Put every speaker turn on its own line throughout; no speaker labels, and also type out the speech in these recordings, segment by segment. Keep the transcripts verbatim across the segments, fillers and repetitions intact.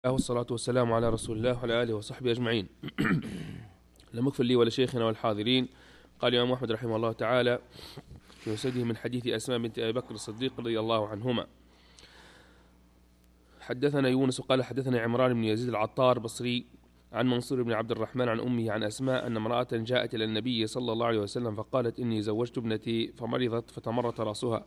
والصلاة والسلام على رسول الله وعلى آله وصحبه أجمعين. لم يكفر لي ولشيخنا والحاضرين. قال الإمام أحمد رحمه الله تعالى في مسنده من حديث أسماء بنت أبي بكر الصديق رضي الله عنهما: حدثنا يونس قال حدثنا عمران بن يزيد العطار بصري عن منصور بن عبد الرحمن عن أمه عن أسماء أن امرأة جاءت إلى النبي صلى الله عليه وسلم فقالت: إني زوجت ابنتي فمرضت فتمرت رأسها،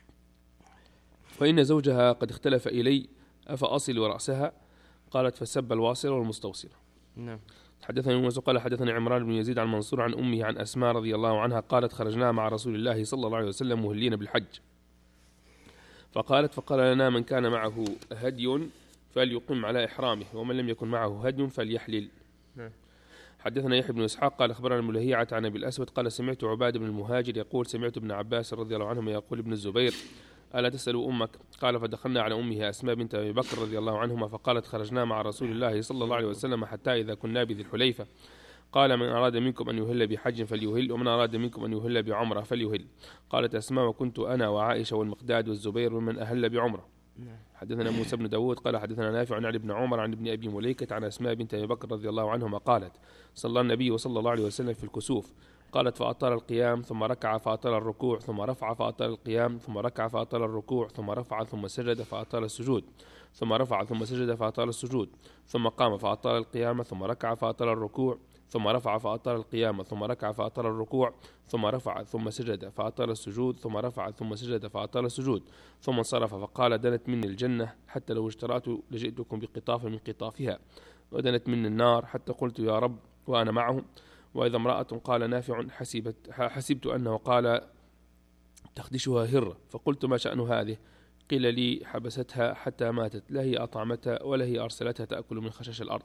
فإن زوجها قد اختلف إلي، أفأصل رأسها؟ قالت: فسب الواصل والمستوصل.
نعم.
حدثنا يونس قال حدثنا عمران بن يزيد عن منصور عن أمه عن أسماء رضي الله عنها قالت: خرجنا مع رسول الله صلى الله عليه وسلم مهلين بالحج، فقالت: فقال لنا: من كان معه هدي فليقم على إحرامه، ومن لم يكن معه هدي فليحلل. حدثنا يحيى بن إسحاق قال أخبرنا الملهيعة عن أبي الأسود قال: سمعت عباد بن المهاجر يقول: سمعت ابن عباس رضي الله عنهما يقول: ابن الزبير: ألا تسأل أمك؟ قال: فدخلنا على أمه أسماء بنت أبي بكر رضي الله عنهما فقالت: خرجنا مع رسول الله صلى الله عليه وسلم حتى إذا كنا بذي الحليفة قال: من أراد منكم أن يهل بحج فليهل، ومن أراد منكم أن يهل بعمرة فليهل. قالت أسماء: وكنت أنا وعائشة والمقداد والزبير ممن أهل بعمرة. حدثنا موسى بن داود قال حدثنا نافع عن ابن عمر عن ابن أبي مليكة عن أسماء بنت أبي بكر رضي الله عنهما قالت: صلى النبي صلى الله عليه وسلم في الكسوف. قالت: فأطال القيام ثم ركع فأطال الركوع ثم رفع فأطال القيام ثم ركع فأطال الركوع ثم رفع ثم سجد فأطال السجود ثم رفع ثم سجد فأطال السجود ثم قام فأطال القيام ثم ركع فأطال الركوع ثم رفع فأطال القيام ثم ركع فأطال الركوع ثم رفع ثم سجد فأطال السجود ثم رفع ثم سجد فأطال السجود ثم انصرف فقال: دنت مني الجنة حتى لو اشترأت لجئتكم بقطاف من قطافها، ودنت مني النار حتى قلت يا رب وأنا معه. وإذا امرأة قال نافع حسبت, حسبت أنه قال تخدشها هرة، فقلت: ما شأن هذه؟ قيل لي: حبستها حتى ماتت، لا هي أطعمتها ولا هي أرسلتها تأكل من خشش الأرض.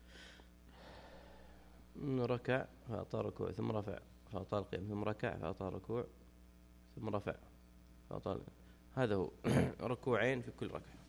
ركع فأطال ركوع ثم رفع فأطال قيام ثم ركع فأطال ركوع ثم رفع فأطال، هذا هو ركوعين في كل ركعة.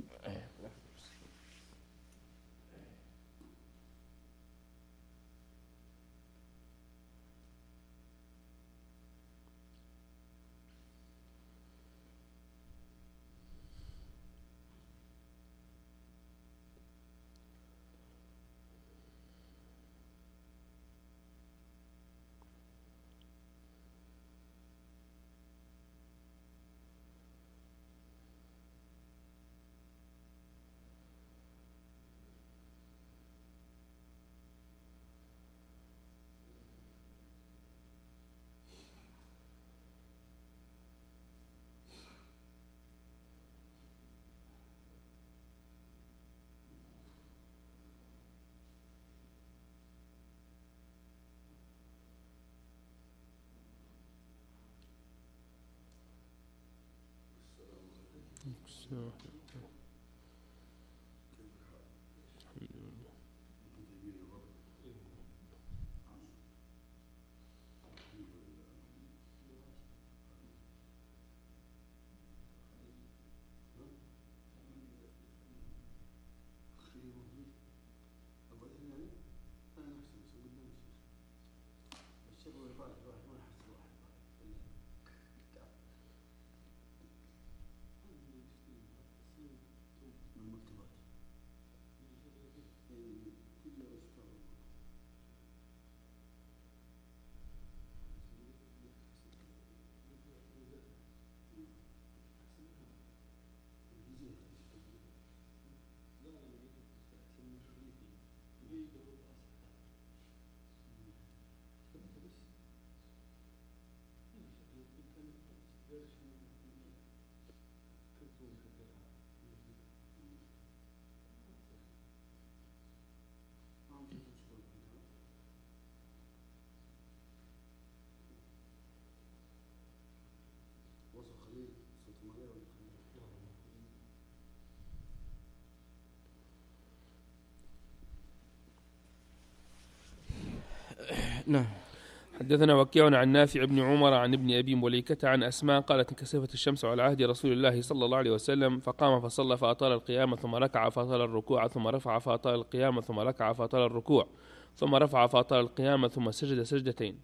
نعم.
حدثنا وكيع عن نافع بن عمر عن ابن أبي مليكة عن أسماء قالت: انكسفت الشمس على عهد رسول الله صلى الله عليه وسلم، فقام فصلى فأطال القيام ثم ركع فأطال الركوع ثم رفع فأطال القيام ثم ركع فأطال الركوع ثم رفع فأطال القيام ثم سجد سجدتين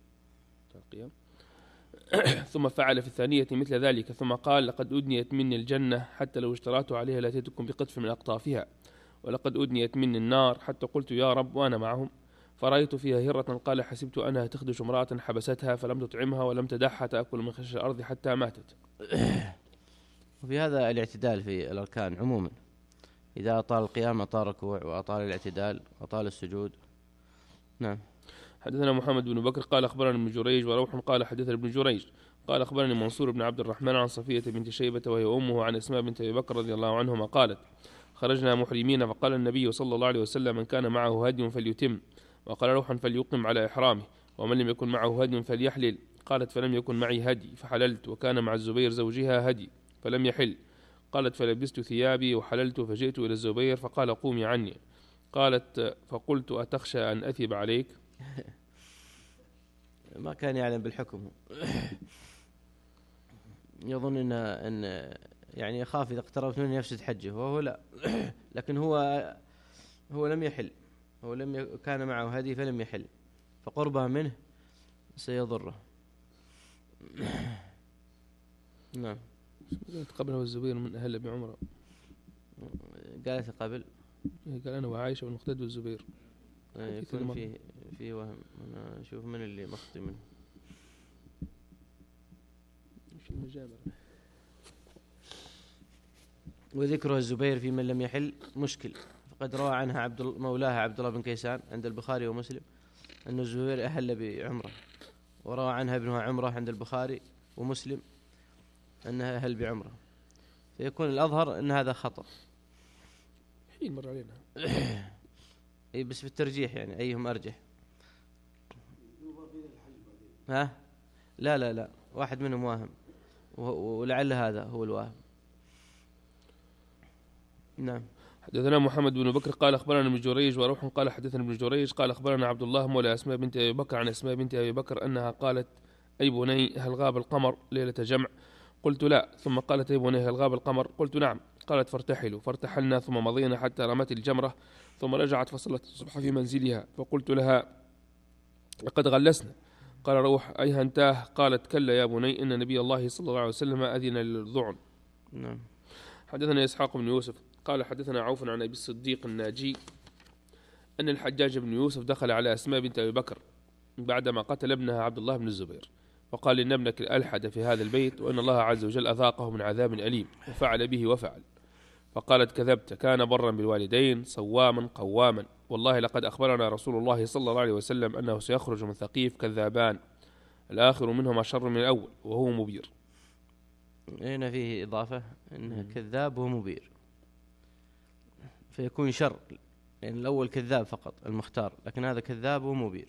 ثم فعل في الثانية مثل ذلك، ثم قال: لقد أدنيت مني الجنة حتى لو اشترأت عليها لاتيتكم بقطف من أقطافها، ولقد أدنيت مني النار حتى قلت يا رب وأنا معهم، فرأيت فيها هرة قال حسبت أنها تخدش امرأة حبستها فلم تطعمها ولم تدعها تأكل من خشاش الأرض حتى ماتت.
وفي هذا الاعتدال في الأركان عموما، إذا أطال القيام أطال الركوع وأطال الاعتدال وأطال السجود. نعم.
حدثنا محمد بن بكر قال أخبرنا ابن جريج وروح قال حدثنا ابن جريج قال أخبرني منصور بن عبد الرحمن عن صفية بنت شيبة وهي أمه عن أسماء بنت أبي بكر رضي الله عنهما قالت خرجنا محرمين فقال النبي صلى الله عليه وسلم من كان معه هدي فليتم، وقال روحا فليقم على إحرامه، ومن لم يكن معه هدي فليحلل. قالت فلم يكن معي هدي فحللت، وكان مع الزبير زوجها هدي فلم يحل. قالت فلبست ثيابي وحللت فجئت إلى الزبير فقال قومي عني. قالت فقلت أتخشى أن أثب عليك؟
ما كان يعلم بالحكم، يظن إن, إن يعني يخاف إذا اقتربت منه يفسد حجه، وهو لا. لكن هو هو لم يحل، هو لم ي... كان معه هدي فلم يحل، فقربها منه سيضره. نعم.
قبله الزبير من أهل بعمرة،
قالت قبل
قال أنا وعائشة والمقتد والزبير.
يكون فيه في وهم. أنا أشوف من اللي مخطي منه
في المجامرة.
وذكره الزبير في من لم يحل مشكل، فقد روى عنها عبد مولاها عبد الله بن كيسان عند البخاري ومسلم أن الزبير أهل بعمرة، وروى عنها ابنها عمرة عند البخاري ومسلم أنها أهل بعمرة، فيكون الأظهر أن هذا خطأ.
حين مر علينا
أي بس في الترجيح يعني أيهم أرجح. ها لا لا لا واحد منهم واهم، ولعل هذا هو الواهم. نعم.
حدثنا محمد بن بكر قال أخبرنا ابن جريج وروح قال حدثنا ابن جريج قال أخبرنا عبد الله مولى أسماء بنت أبي بكر عن أسماء بنت أبي بكر أنها قالت أي بني هل غاب القمر ليلة جمع؟ قلت لا. ثم قالت أي بني هل غاب القمر؟ قلت نعم. قالت فارتحلوا، فارتحلنا ثم مضينا حتى رمت الجمرة، ثم رجعت فصلت الصبح في منزلها، فقلت لها لقد غلسنا. قال روح أيها انتاه؟ قالت كلا يا بني إن نبي الله صلى الله عليه وسلم أذن للذعن.
نعم.
حدثنا إسحاق بن يوسف قال حدثنا عوف عن أبي الصديق الناجي أن الحجاج بن يوسف دخل على أسماء بنت أبي بكر بعدما قتل ابنها عبد الله بن الزبير، وقال إن ابنك ألحد في هذا البيت وأن الله عز وجل أذاقه من عذاب أليم وفعل به وفعل. فقالت كذبت، كان برا بالوالدين صواما قواما، والله لقد أخبرنا رسول الله صلى الله عليه وسلم أنه سيخرج من ثقيف كذابان، الآخر منهما شر من الأول وهو مبير.
هنا فيه إضافة أنه كذاب ومبير، فيكون شر، يعني الأول كذاب فقط المختار، لكن هذا كذاب ومبير.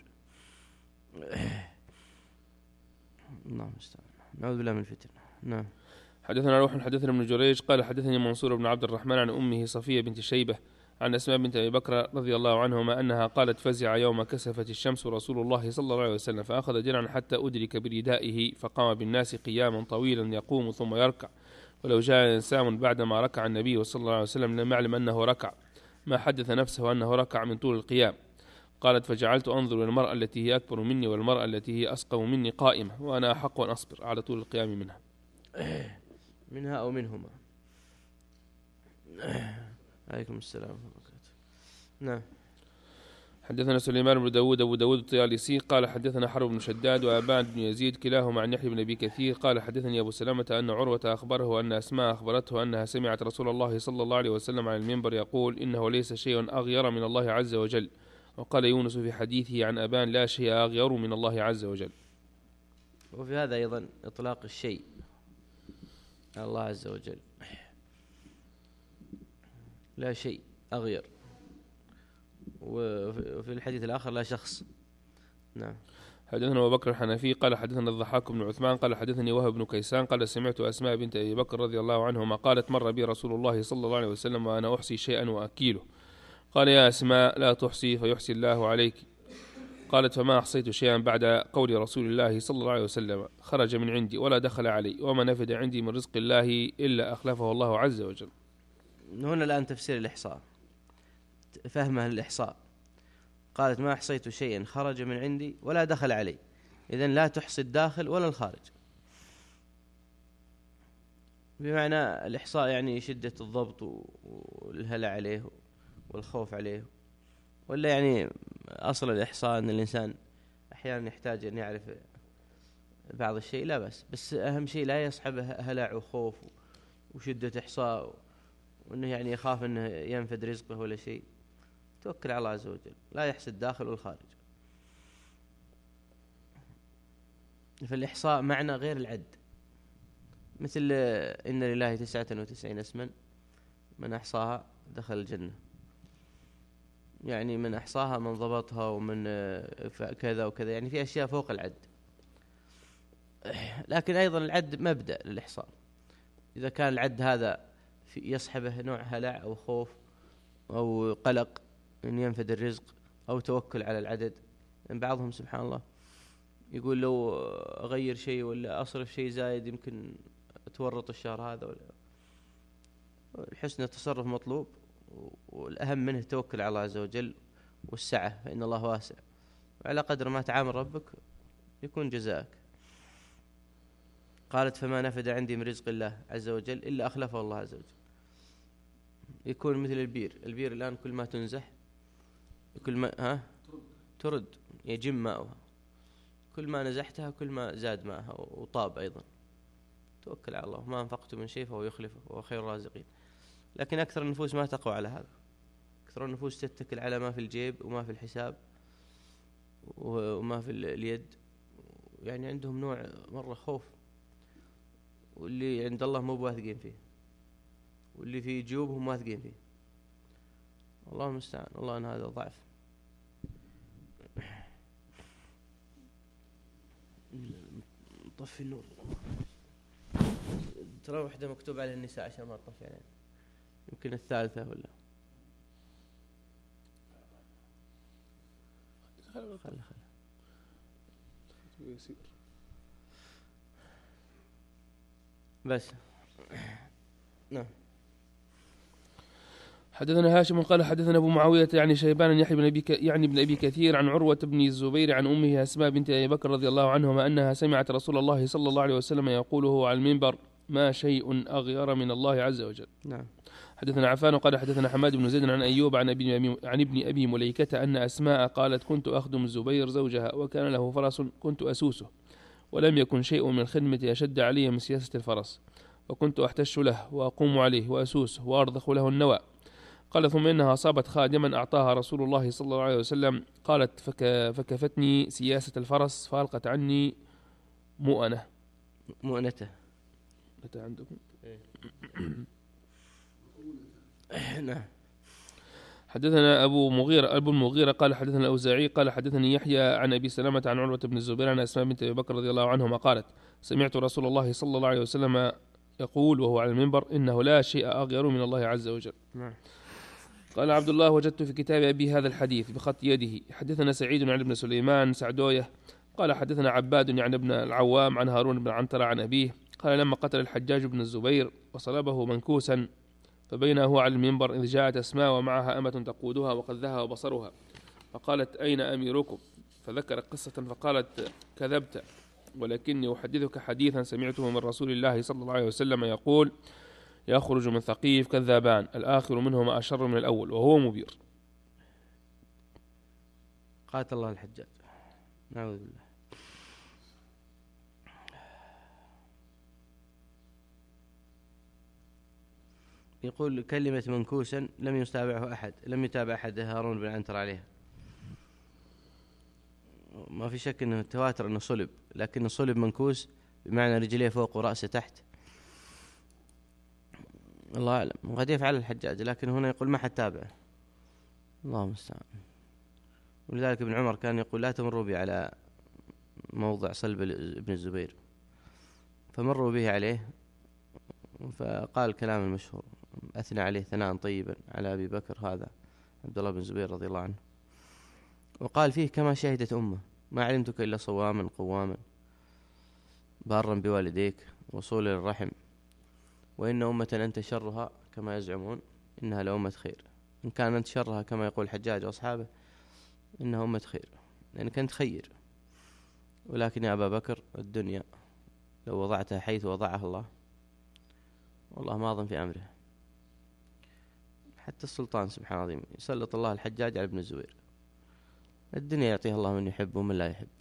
نعم. نعوذ بالله من الفتن. نعم.
حدثنا روح حدثنا ابن جريج قال حدثني منصور بن عبد الرحمن عن أمه صفية بنت شيبة عن أسماء بنت أبي بكر رضي الله عنهما أنها قالت فزع يوم كسفت الشمس رسول الله صلى الله عليه وسلم فأخذ درعا حتى أدرك بردائه، فقام بالناس قياما طويلا يقوم ثم يركع، ولو جاء إنسان بعدما ركع النبي صلى الله عليه وسلم لم يعلم أنه ركع، ما حدث نفسه أنه ركع من طول القيام. قالت فجعلت أنظر إلى المرأة التي هي أكبر مني والمرأة التي هي أسقم مني قائمة، وأنا أحق أن أصبر على طول القيام منها
منها أو منهما. عليكم السلام ورحمة الله. نعم.
حدثنا سليمان بن داود أبو داود الطيالسي قال حدثنا حرب بن شداد وأبان بن يزيد كلاهما عن يحيى بن أبي كثير قال حدثني أبو سلامة أن عروة أخبره أن أسماء أخبرته أنها سمعت رسول الله صلى الله عليه وسلم على المنبر يقول إنه ليس شيء أغير من الله عز وجل. وقال يونس في حديثه عن أبان لا شيء أغير من الله عز وجل.
وفي هذا أيضا إطلاق الشيء على الله عز وجل، لا شيء أغير، وفي الحديث الآخر لا شخص. نعم.
حدثنا أبو بكر الحنفي قال حدثنا الضحاك بن عثمان قال حدثني وهب بن كيسان قال سمعت أسماء بنت أبي بكر رضي الله عنهما قالت مر بي رسول الله صلى الله عليه وسلم وأنا أحصي شيئا وأكيله، قال يا أسماء لا تحصي فيحصي الله عليك. قالت فما أحصيت شيئا بعد قول رسول الله صلى الله عليه وسلم خرج من عندي ولا دخل علي وما نفد عندي من رزق الله إلا أخلفه الله عز وجل.
هنا الآن تفسير الإحصاء، فهمها الإحصاء. قالت ما أحصيت شيئا خرج من عندي ولا دخل علي، إذن لا تحصي الداخل ولا الخارج، بمعنى الإحصاء يعني شدة الضبط والهلع عليه والخوف عليه، ولا يعني أصل الإحصاء أن الإنسان أحيانا يحتاج أن يعرف بعض الشيء، لا بس بس أهم شيء لا يصحبه هلع وخوف وشدة إحصاء، وأنه يعني يخاف أنه ينفد رزقه ولا شيء. توكل على الله عز وجل، لا يحسد الداخل والخارج. فالإحصاء معنى غير العد، مثل إن لله تسعة وتسعين اسما من أحصاها دخل الجنة، يعني من أحصاها من ضبطها ومن كذا وكذا، يعني في أشياء فوق العد. لكن أيضا العد مبدأ للإحصاء، إذا كان العد هذا يصحبه نوع هلع أو خوف أو قلق أن ينفد الرزق أو توكل على العدد. يعني بعضهم سبحان الله يقول لو أغير شيء ولا أصرف شيء زايد يمكن تورط الشهر هذا، ولا حسن التصرف مطلوب، والأهم منه التوكل على الله عز وجل والسعة، فإن الله واسع، وعلى قدر ما تعامل ربك يكون جزاءك. قالت فما نفد عندي من رزق الله عز وجل إلا أخلفه الله عز وجل. يكون مثل البير، البير الآن كل ما تنزح كل ما ها ترد يجم ماؤها، كل ما نزحتها كل ما زاد ماءها وطاب أيضا. توكل على الله، ما أنفقت من شيء فهو يخلفه وهو خير الرازقين. لكن أكثر النفوس ما تقوى على هذا، أكثر النفوس تتكل على ما في الجيب وما في الحساب وما في اليد، يعني عندهم نوع مرة خوف، واللي عند الله مو بواثقين فيه، واللي في جيوبهم واثقين فيه. الله المستعان، الله أن هذا ضعف. طفي النور، ترى واحدة مكتوب عليها النساء عشان ما تطفي علينا، يمكن الثالثة ولا خل خل بس. نعم.
حدثنا هاشم قال حدثنا أبو معاوية يعني شيبان يحيى بن أبي يعني بن أبي كثير عن عروة بن الزبير عن أمه أسماء بنت أبي بكر رضي الله عنهما أنها سمعت رسول الله صلى الله عليه وسلم يقوله على المنبر: ما شيء أغير من الله عز وجل.
نعم.
حدثنا عفان قال حدثنا حماد بن زيد عن أيوب عن ابن عن ابن أبي مليكة أن أسماء قالت: كنت أخدم الزبير زوجها وكان له فرس كنت أسوسه، ولم يكن شيء من الخدمة أشد علي من سياسة الفرس، وكنت أحتش له وأقوم عليه وأسوسه وأرضخ له النواء. قال: ثم إنها أصابت خادما أعطاها رسول الله صلى الله عليه وسلم، قالت: فك فكفتني سياسة الفرس فألقت عني مؤنة.
مؤنته
متى عندكم؟
نعم.
حدثنا أبو مغيرة أبو المغيرة قال حدثنا الأوزاعي قال حدثني يحيى عن أبي سلمة عن عروة بن الزبير عن أسماء بنت أبي بكر رضي الله عنهما قالت: سمعت رسول الله صلى الله عليه وسلم يقول وهو على المنبر: إنه لا شيء أغير من الله عز وجل.
نعم.
قال عبد الله: وجدت في كتاب أبي هذا الحديث بخط يده. حدثنا سعيد عن ابن سليمان سعدوية قال حدثنا عباد يعني ابن العوام عن هارون بن عنترة عن أبيه قال: لما قتل الحجاج بن الزبير وصلبه منكوسا فبينه هو على المنبر إذ جاءت أسماء ومعها أمة تقودها وقد ذهب بصرها، فقالت: أين أميركم؟ فذكر قصة فقالت: كذبت، ولكني أحدثك حديثا سمعته من رسول الله صلى الله عليه وسلم يقول: يخرج من ثقيف كذابان، الآخر منهما أشر من الأول وهو مبير.
قاتل الله الحجاج، نعوذ بالله. يقول: كلمة منكوسا لم يتابعه أحد، لم يتابع أحد هارون بن عنتر عليها. ما في شك أنه تواتر أنه صلب، لكن صلب منكوس بمعنى رجليه فوق ورأسه تحت، الله أعلم. وقد يفعل الحجاج، لكن هنا يقول ما حد تابعه، الله المستعان. ولذلك ابن عمر كان يقول: لا تمروا بي على موضع صلب ابن الزبير، فمروا به عليه فقال الكلام المشهور، أثنى عليه ثناء طيبا على أبي بكر هذا عبد الله بن الزبير رضي الله عنه، وقال فيه: كما شهدت أمه ما علمتك إلا صواما قواما بارا بوالديك وصولا للرحم، وإن أمة أنت شرها كما يزعمون إنها لأمة خير، إن كان أنت شرها كما يقول الحجاج وأصحابه إنها أمة خير، لأنك أنت خير. ولكن يا أبا بكر الدنيا لو وضعتها حيث وضعها الله والله ماض في أمره. حتى السلطان سبحان الله يسلط الله الحجاج على ابن الزبير. الدنيا يعطيها الله من يحب ومن لا يحب.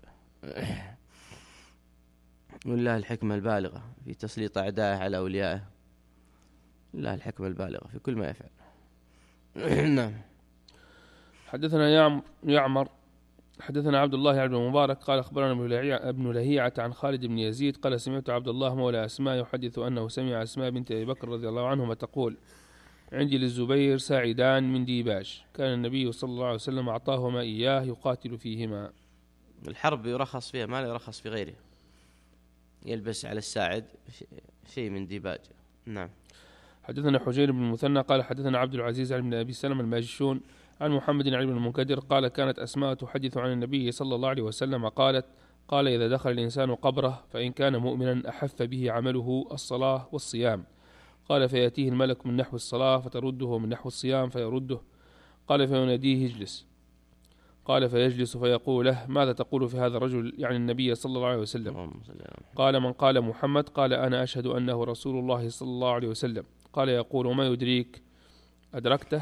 والله الحكمة البالغة في تسليط أعدائه على أوليائه. الله الحكمة البالغة في كل ما يفعل. نعم.
حدثنا يعمر, يعمر حدثنا عبد الله بن المبارك قال أخبرنا ابن لهيعة عن خالد بن يزيد قال سمعت عبد الله مولى أسماء يحدث أنه سمع أسماء بنت أبي بكر رضي الله عنهما تقول عندي للزبير ساعدان من ديباج كان النبي صلى الله عليه وسلم أعطاهما إياه يقاتل فيهما.
الحرب يرخص فيها ما لا يرخص في غيره، يلبس على الساعد شيء من ديباج. نعم.
حدثنا حجير بن المثنى قال حدثنا عبد العزيز عن ابن أبي سلمة الماجشون عن محمد بن المنكدر قال كانت أسماء تحدث عن النبي صلى الله عليه وسلم قالت قال إذا دخل الإنسان قبره فإن كان مؤمنا أحف به عمله الصلاة والصيام قال فيأتيه الملك من نحو الصلاة فترده من نحو الصيام فيرده قال فيناديه اجلس قال فيجلس فيقول له ماذا تقول في هذا الرجل يعني النبي صلى الله عليه وسلم قال من قال محمد قال أنا أشهد أنه رسول الله صلى الله عليه وسلم قال يقول ما يدريك أدركته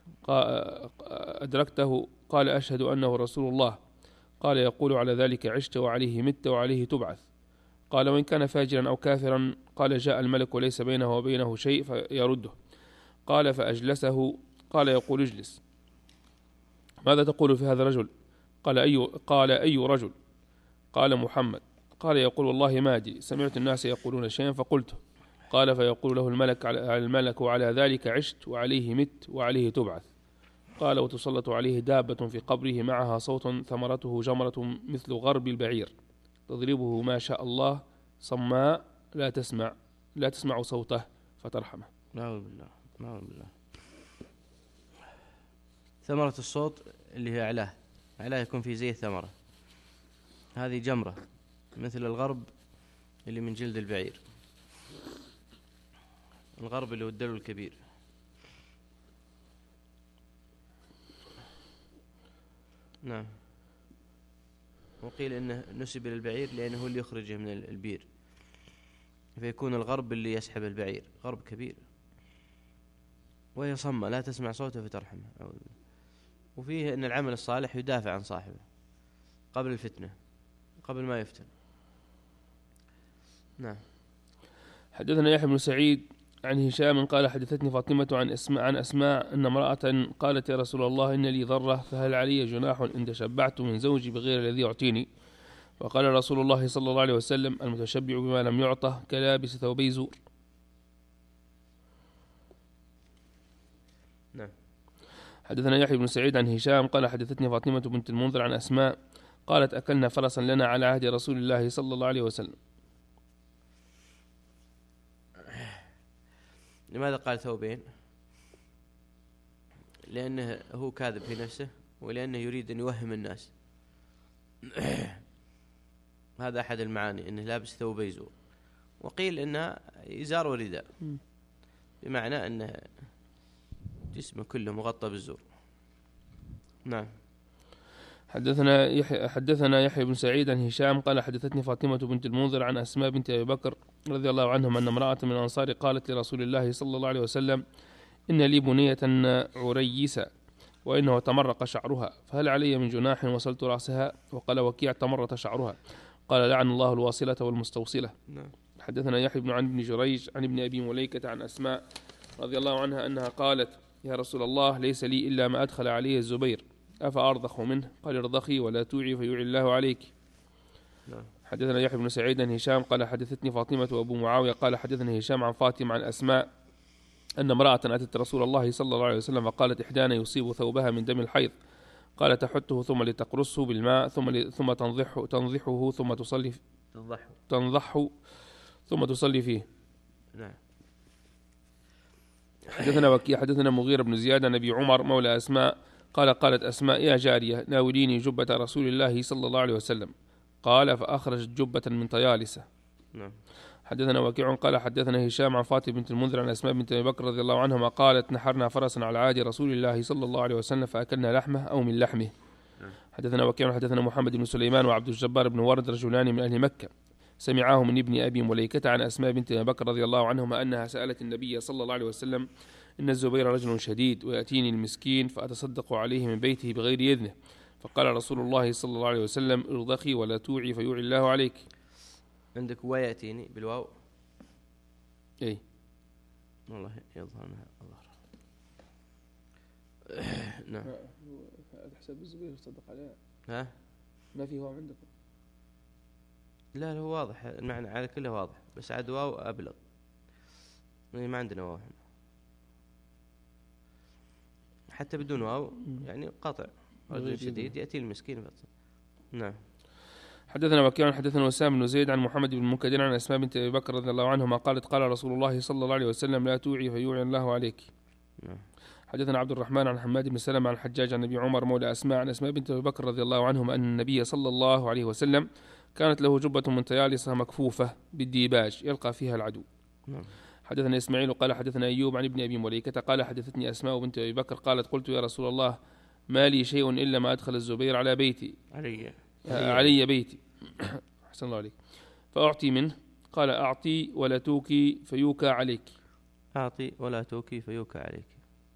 أدركته قال أشهد أنه رسول الله قال يقول على ذلك عشت وعليه مت وعليه تبعث قال وإن كان فاجرا أو كافرا قال جاء الملك وليس بينه وبينه شيء فيرده قال فأجلسه قال يقول اجلس ماذا تقول في هذا الرجل قال أي, قال أي رجل قال محمد قال يقول والله ما أدري سمعت الناس يقولون شيئا فقلته قال فيقول له الملك على الملك وعلى ذلك عشت وعليه مت وعليه تبعث قال وتسلط عليه دابة في قبره معها صوت ثمرته جمرة مثل غرب البعير تضربه ما شاء الله صماء لا تسمع لا تسمع صوته فترحمه.
نعوذ بالله نعوذ بالله. ثمرة الصوت اللي هي أعلاه أعلاه يكون في زي الثمرة هذه جمرة مثل الغرب اللي من جلد البعير. الغرب اللي هو الدلو الكبير. نعم. وقيل إنه نسب إلى البعير لأنه هو اللي يخرجه من البير فيكون الغرب اللي يسحب البعير غرب كبير وهي صمة لا تسمع صوته فترحمه. وفيه أن العمل الصالح يدافع عن صاحبه قبل الفتنة قبل ما يفتن. نعم.
حدثنا يحيى بن سعيد عن هشام قال حدثتني فاطمة عن أسماء عن أسماء أن امرأة قالت يا رسول الله إن لي ضرة فهل علي جناح إن تشبعت من زوجي بغير الذي يعطيني وقال رسول الله صلى الله عليه وسلم المتشبع بما لم يعطه كلابس ثوبي زور.
نعم.
حدثنا يحيى بن سعيد عن هشام قال حدثتني فاطمة بنت المنذر عن أسماء قالت أكلنا فرسا لنا على عهد رسول الله صلى الله عليه وسلم.
لماذا قال ثوبين؟ لأنه هو كاذب في نفسه ولأنه يريد أن يوهم الناس. هذا أحد المعاني أنه لابس ثوبي زور. وقيل أنه إزار ورداء بمعنى أنه جسمه كله مغطى بالزور. نعم.
حدثنا يحيى حدثنا يحيى بن سعيد عن هشام قال حدثتني فاطمة بنت المنذر عن أسماء بنت أبي بكر رضي الله عنهم أن امرأة من الأنصار قالت لرسول الله صلى الله عليه وسلم إن لي بنية عريسة وإنه تمرق شعرها فهل علي من جناح وصلت رأسها وقال وكيع تمرط شعرها قال لعن الله الواصلة والمستوصلة.
نعم.
حدثنا يحيى بن عن بن جريج عن ابن أبي مليكة عن أسماء رضي الله عنها أنها قالت يا رسول الله ليس لي إلا ما أدخل عليه الزبير أفأرضخ منه قال ارضخي ولا توعي فيوعي الله عليك.
نعم.
حدثنا يحيى بن سعيد عن هشام قال حدثتني فاطمة وأبو معاوية قال حدثني هشام عن فاطمة عن أسماء أن امرأة أتت رسول الله صلى الله عليه وسلم فقالت إحدانا يصيب ثوبها من دم الحيض قال تحته ثم لتقرصه بالماء ثم ثم تنضحه تنضحه ثم تصلي
تنضحه
تنضحه ثم تصلي فيه.
نعم.
حدثنا وكيع حدثنا مغيرة بن زياد عن أبي عمر مولى أسماء قال قالت أسماء يا جارية ناوليني جبة رسول الله صلى الله عليه وسلم قال فأخرجت جبة من طيالسة.
نعم.
حدثنا وكيع قال حدثنا هشام عن فاطمة بنت المنذر عن أسماء بنت أبي بكر رضي الله عنهما قالت نحرنا فرسا على عهد رسول الله صلى الله عليه وسلم فأكلنا لحمه أو من لحمه. حدثنا وكيع حدثنا محمد بن سليمان وعبد الجبار بن ورد رجلان من أهل مكة سمعاه من ابن أبي مليكة عن أسماء بنت أبي بكر رضي الله عنهما أنها سألت النبي صلى الله عليه وسلم إن الزبير رجل شديد ويأتيني المسكين فأتصدق عليه من بيته بغير إذنه، فقال رسول الله صلى الله عليه وسلم ارضخي ولا توعي فيوعي الله عليك.
عندك ويأتيني بالواو؟
أي
والله يظهر الله. نعم.
حسب الزبير تصدق عليها.
ها؟
ما في واو عندكم؟
لا هو واضح المعنى على كله واضح، بس عاد واو أبلغ. ما عندنا واو حتى بدون واو، يعني قطع. رجل شديد يأتي المسكين فقط. نعم.
حدثنا وكيع حدثنا وسام بن زيد عن محمد بن المنكدر عن أسماء بنت أبي بكر رضي الله عنهما قالت قال رسول الله صلى الله عليه وسلم لا توعي فيوعي الله عليك.
نعم.
حدثنا عبد الرحمن عن حماد بن سلمة عن الحجاج عن أبي عمر مولى أسماء عن أسماء بنت أبي بكر رضي الله عنهما أن النبي صلى الله عليه وسلم كانت له جبة من طيالسة مكفوفة بالديباج يلقى فيها العدو.
نعم.
حدثنا إسماعيل قال حدثنا أيوب عن ابن أبي مليكة قال حدثتني أسماء بنت أبي بكر قالت قلت يا رسول الله ما لي شيء إلا ما أدخل الزبير على بيتي
علي,
علي بيتي أحسن الله عليك فأعطي منه قال أعطي ولا توكي فيوكى عليك.
أعطي ولا توكي فيوكى عليك.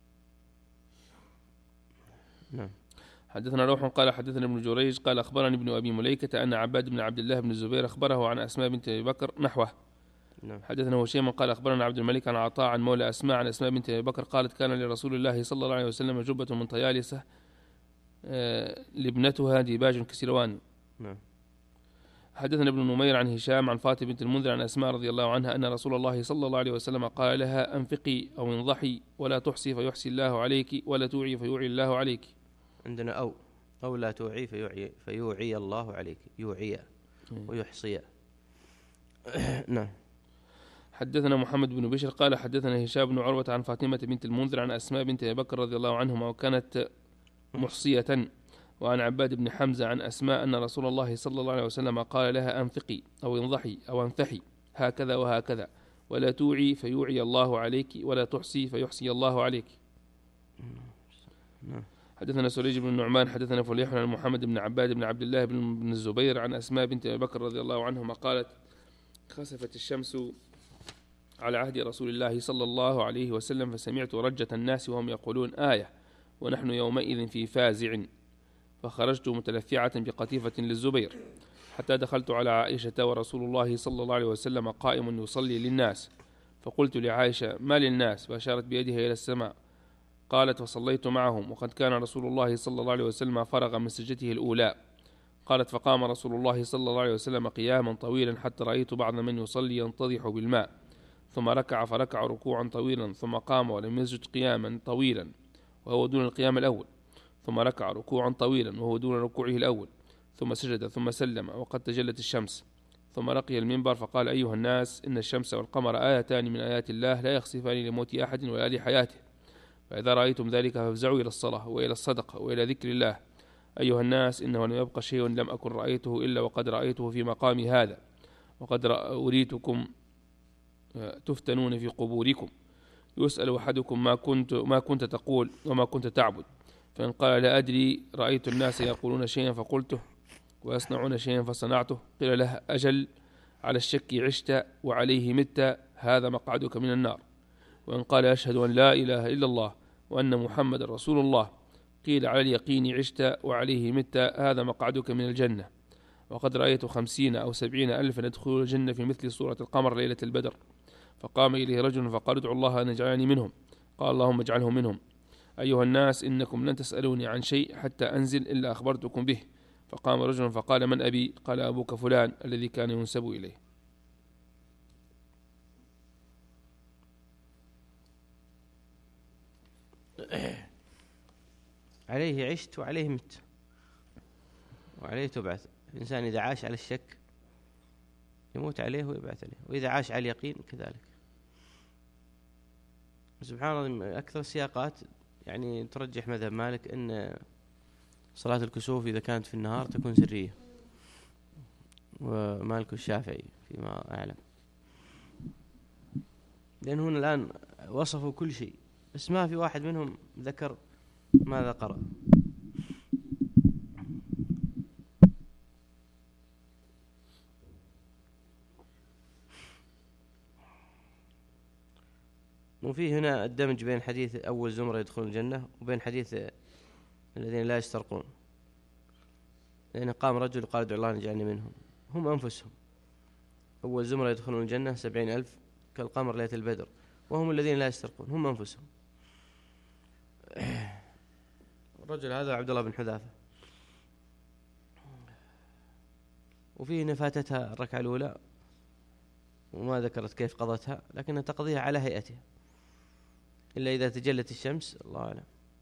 نعم.
حدثنا روح قال حدثنا ابن جريج قال أخبرني ابن أبي مليكة أن عباد بن عبد الله بن الزبير أخبره عن أسماء بنت أبي بكر نحوه.
نعم.
حدثنا هشيم قال أخبرنا عبد الملك عن عطاء عن مولى أسماء عن أسماء بنت أبي بكر قالت كان لرسول الله صلى الله عليه وسلم جبة من طيالسة آه لابنتها ديباج كسروان.
نعم.
حدثنا ابن نمير عن هشام عن فاطمة بنت المنذر عن أسماء رضي الله عنها أن رسول الله صلى الله عليه وسلم قال لها أنفقي أو انضحي ولا تحصي فيحصي الله عليك ولا توعي فيوعي الله عليك.
عندنا أو أو لا توعي فيوعي, فيوعي الله عليك يوعي ويحصي. نعم.
حدثنا محمد بن بشر قال حدثنا هشام بن عروة عن فاطمة بنت المنذر عن أسماء بنت أبي بكر رضي الله عنهما وكانت محصية، وعن عباد بن حمزة عن أسماء أن رسول الله صلى الله عليه وسلم قال لها أنفقي أو انضحي أو انفحي هكذا وهكذا ولا توعي فيوعي الله عليك ولا تحصي فيحصي الله عليك. حدثنا سريج بن النعمان حدثنا فليح عن محمد بن عباد بن عبد الله بن الزبير عن أسماء بنت أبي بكر رضي الله عنهما قالت خسفت الشمس على عهد رسول الله صلى الله عليه وسلم فسمعت رجة الناس وهم يقولون آية ونحن يومئذ في فازع، فخرجت متلفعة بقطيفة للزبير حتى دخلت على عائشة ورسول الله صلى الله عليه وسلم قائم يصلي للناس، فقلت لعائشة ما للناس؟ فأشارت بيدها إلى السماء. قالت فصليت معهم وقد كان رسول الله صلى الله عليه وسلم فرغ من سجدته الأولى. قالت فقام رسول الله صلى الله عليه وسلم قياما طويلا حتى رأيت بعض من يصلي ينتضح بالماء، ثم ركع فركع ركوعا طويلا ثم قام ولم يسجد قياما طويلا وهو دون القيام الأول، ثم ركع ركوعا طويلا وهو دون ركوعه الأول، ثم سجد ثم سلم وقد تجلت الشمس، ثم رقي المنبر فقال أيها الناس إن الشمس والقمر آيتان من آيات الله لا يخسفان لموت أحد ولا لحياته، فإذا رأيتم ذلك فافزعوا إلى الصلاة وإلى الصدقة وإلى ذكر الله. أيها الناس إنه لم يبق شيء لم أكن رأيته إلا وقد رأيته في مقامي هذا، وقد أريتكم تفتنون في قبوركم، يسأل أحدكم ما كنت ما كنت تقول وما كنت تعبد، فإن قال لا أدري رأيت الناس يقولون شيئا فقلته ويصنعون شيئا فصنعته، قيل له أجل على الشك عشت وعليه مت هذا مقعدك من النار. وإن قال أشهد أن لا إله إلا الله وأن محمد رسول الله، قيل على اليقين عشت وعليه مت هذا مقعدك من الجنة. وقد رأيت خمسين أو سبعين ألفا يدخلون الجنة في مثل سورة القمر ليلة البدر. فقام إليه رجل فقال ادعوا الله أن يجعلني منهم، قال اللهم اجعله منهم. أيها الناس إنكم لن تسألوني عن شيء حتى أنزل إلا أخبرتكم به. فقام رجل فقال من أبي؟ قال أبوك فلان الذي كان ينسب إليه.
عليه عشت وعليه مت وعليه تبعث. الإنسان إذا عاش على الشك يموت عليه ويبعث عليه، وإذا عاش على اليقين كذلك. سبحان الله أكثر السياقات يعني ترجح مذهب مالك أن صلاة الكسوف إذا كانت في النهار تكون سرية، ومالك الشافعي فيما أعلم، لأن هنا الآن وصفوا كل شيء بس ما في واحد منهم ذكر ماذا قرأ. مو وفي هنا الدمج بين حديث أول زمرة يدخلون الجنة وبين حديث الذين لا يسترقون، لأن قام رجل قال ادعوا الله أن يجعلني منهم، هم أنفسهم. أول زمرة يدخلون الجنة سبعين ألف كالقمر ليلة البدر، وهم الذين لا يسترقون هم أنفسهم. الرجل هذا عبد الله بن حذافة. وفيه نفاتتها الركعة الأولى وما ذكرت كيف قضتها، لكنها تقضيها على هيئتها إلا إذا تجلت الشمس، الله أعلم.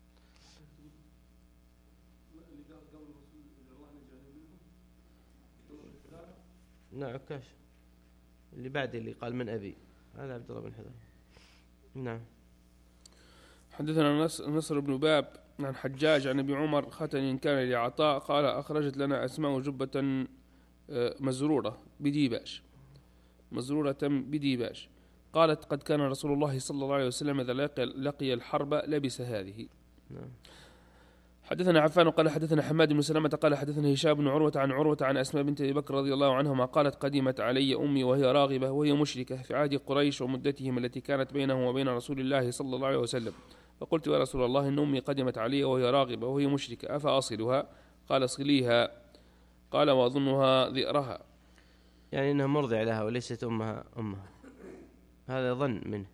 نعم عكاش اللي بعد اللي قال من أبي، هذا عبد الله بن حذافة. نعم.
حدثنا نصر بن باب عن حجاج عن ابي عمر ختن كان لعطاء قال أخرجت لنا أسماء جبة مزرورة بديباش مزرورة بديباش قالت قد كان رسول الله صلى الله عليه وسلم إذا لقي الحرب لبس هذه.
نعم.
حدثنا عفان قال حدثنا حماد بن سلمة قال حدثنا هشام بن عروة عن عروة عن أسماء بنت أبي بكر رضي الله عنهما قالت قدمت علي أمي وهي راغبة وهي مشركة في عهد قريش ومدتهم التي كانت بينهم وبين رسول الله صلى الله عليه وسلم، فقلت يا رسول الله إن أمي قدمت علي وهي راغبة وهي مشركة أفأصلها؟ قال صليها. قال وأظنها ذئرها،
يعني إنها مرضع لها وليست أمها أمها، هذا ظن منه.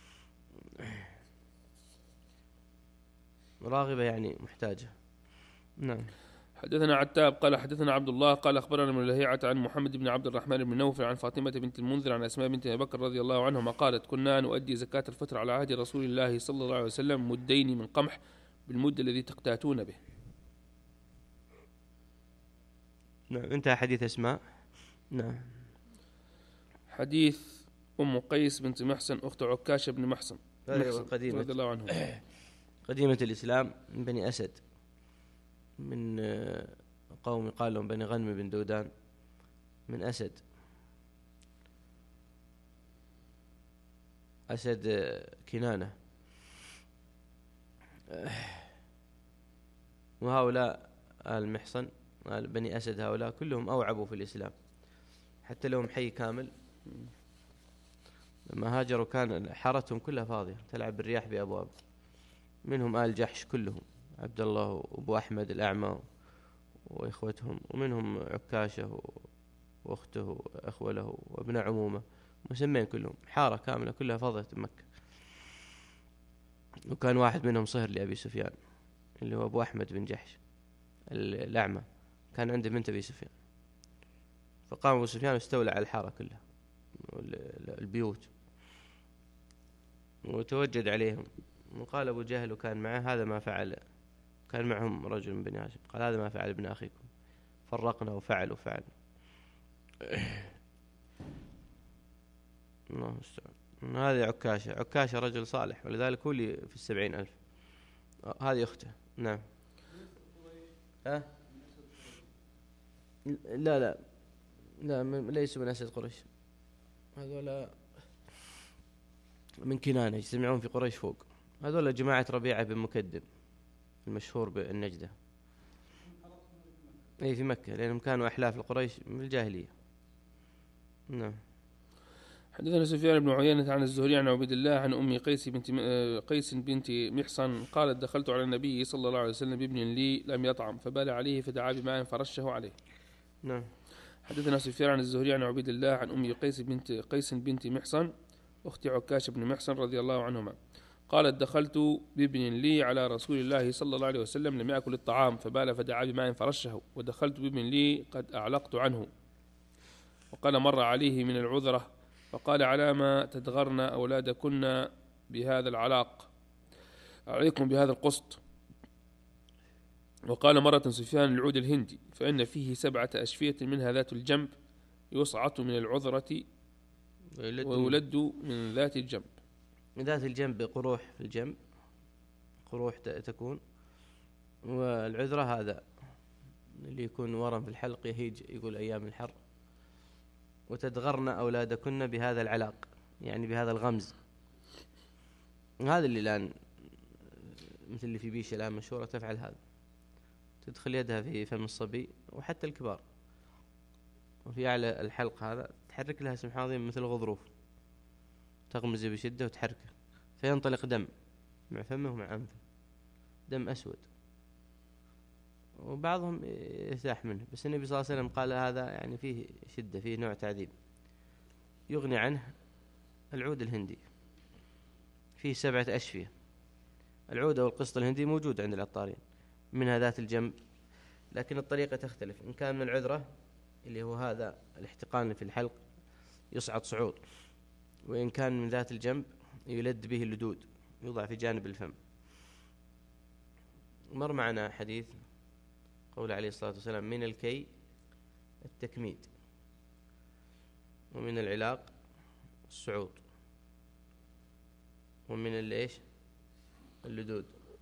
راغبة يعني محتاجة. نعم.
حدثنا عتاب قال حدثنا عبد الله قال أخبرنا من لهيعة عن محمد بن عبد الرحمن بن نوفل عن فاطمة بنت المنذر عن أسماء بنت أبي بكر رضي الله عنهما قالت كنا نؤدي زكاة الفطر على عهد رسول الله صلى الله عليه وسلم مدين من قمح بالمد الذي تقتاتون به.
نعم. انتهى حديث أسماء. نعم.
حديث أم قيس بنت محسن أخت عكاشة بن محسن
قديمة
رضي الله عنه،
قديمة الإسلام من بني أسد، من قوم قال لهم بني غنم بن دودان، من أسد أسد كنانة. وهؤلاء المحصن بني أسد هؤلاء كلهم أوعبوا في الإسلام، حتى لهم حي كامل. لما هاجروا كان حارتهم كلها فاضية تلعب بالرياح بأبواب، منهم آل جحش كلهم، عبد الله وأبو أحمد الأعمى وإخوتهم، ومنهم عكاشة وأخته أخوة له وابن عمومة، مسمين كلهم، حارة كاملة كلها فاضية مكة. وكان واحد منهم صهر لأبي سفيان اللي هو أبو أحمد بن جحش الأعمى، كان عنده بنت أبي سفيان، فقام أبو سفيان واستولى على الحارة كلها البيوت وتوجد عليهم. وقال أبو جهل وكان معه هذا ما فعل، كان معهم رجل من بني هاشم، قال هذا ما فعل ابن أخيكم، فرقنا وفعل وفعل. الله المستعان. هذه عكاشة، عكاشة رجل صالح ولذلك هو اللي في السبعين ألف. هذه أخته. نعم. أه؟ لا لا لا ليسوا من أسد قريش، هذولا من كنانة يجتمعون في قريش فوق، هذولا جماعة ربيعة بن مكدب المشهور بالنجدة، أي في مكة، لأنهم كانوا أحلاف القريش من الجاهلية. نعم.
حدثنا سفيان بن عيينة عن الزهري عن عبيد الله عن أم قيس بنت قيس بنت محصن قالت دخلت على النبي صلى الله عليه وسلم بابن لي لم يطعم فبال عليه فدعا بماء فرشه عليه.
نعم.
حدثنا سفيان عن الزهري عن عبيد الله عن أم قيس بنت قيس بنت محصن أخت عكاش بن محصن رضي الله عنهما قالت دخلت بابن لي على رسول الله صلى الله عليه وسلم لم يأكل الطعام فبال فدعا بماء فرشه، ودخلت بابن لي قد أعلقت عنه، وقال مر عليه من العذرة فقال على ما تدغرن أولادكن بهذا العلاق، عليكم بهذا القسط. وقال مرة سفيان العود الهندي فإن فيه سبعة أشفية منها ذات الجنب يصعط من العذرة ويولد من ذات الجنب.
من ذات الجنب قروح في الجنب، قروح تكون، والعذرة هذا اللي يكون ورم في الحلق يهيج يقول أيام الحر. وتدغرن أولادكن بهذا العلاق يعني بهذا الغمز، هذا اللي الآن مثل اللي في بيشة الآن مشهورة تفعل هذا، تدخل يدها في فم الصبي وحتى الكبار وفي أعلى الحلق هذا تحرك لها سبحان الله مثل غضروف، تغمز بشدة وتحركه فينطلق دم مع فمه ومع أنفه، دم أسود، وبعضهم يرتاح منه، بس النبي صلى الله عليه وسلم قال هذا يعني فيه شدة، فيه نوع تعذيب. يغني عنه العود الهندي، فيه سبعة أشفية. العود أو القسط الهندي موجود عند العطارين، منها ذات الجنب، لكن الطريقة تختلف. إن كان من العذرة اللي هو هذا الاحتقان في الحلق يصعد صعود، وإن كان من ذات الجنب يلد به اللدود، يوضع في جانب الفم. مر معنا حديث قول عليه الصلاة والسلام من الكي التكميد، ومن العلاق الصعود، ومن الإيش اللدود،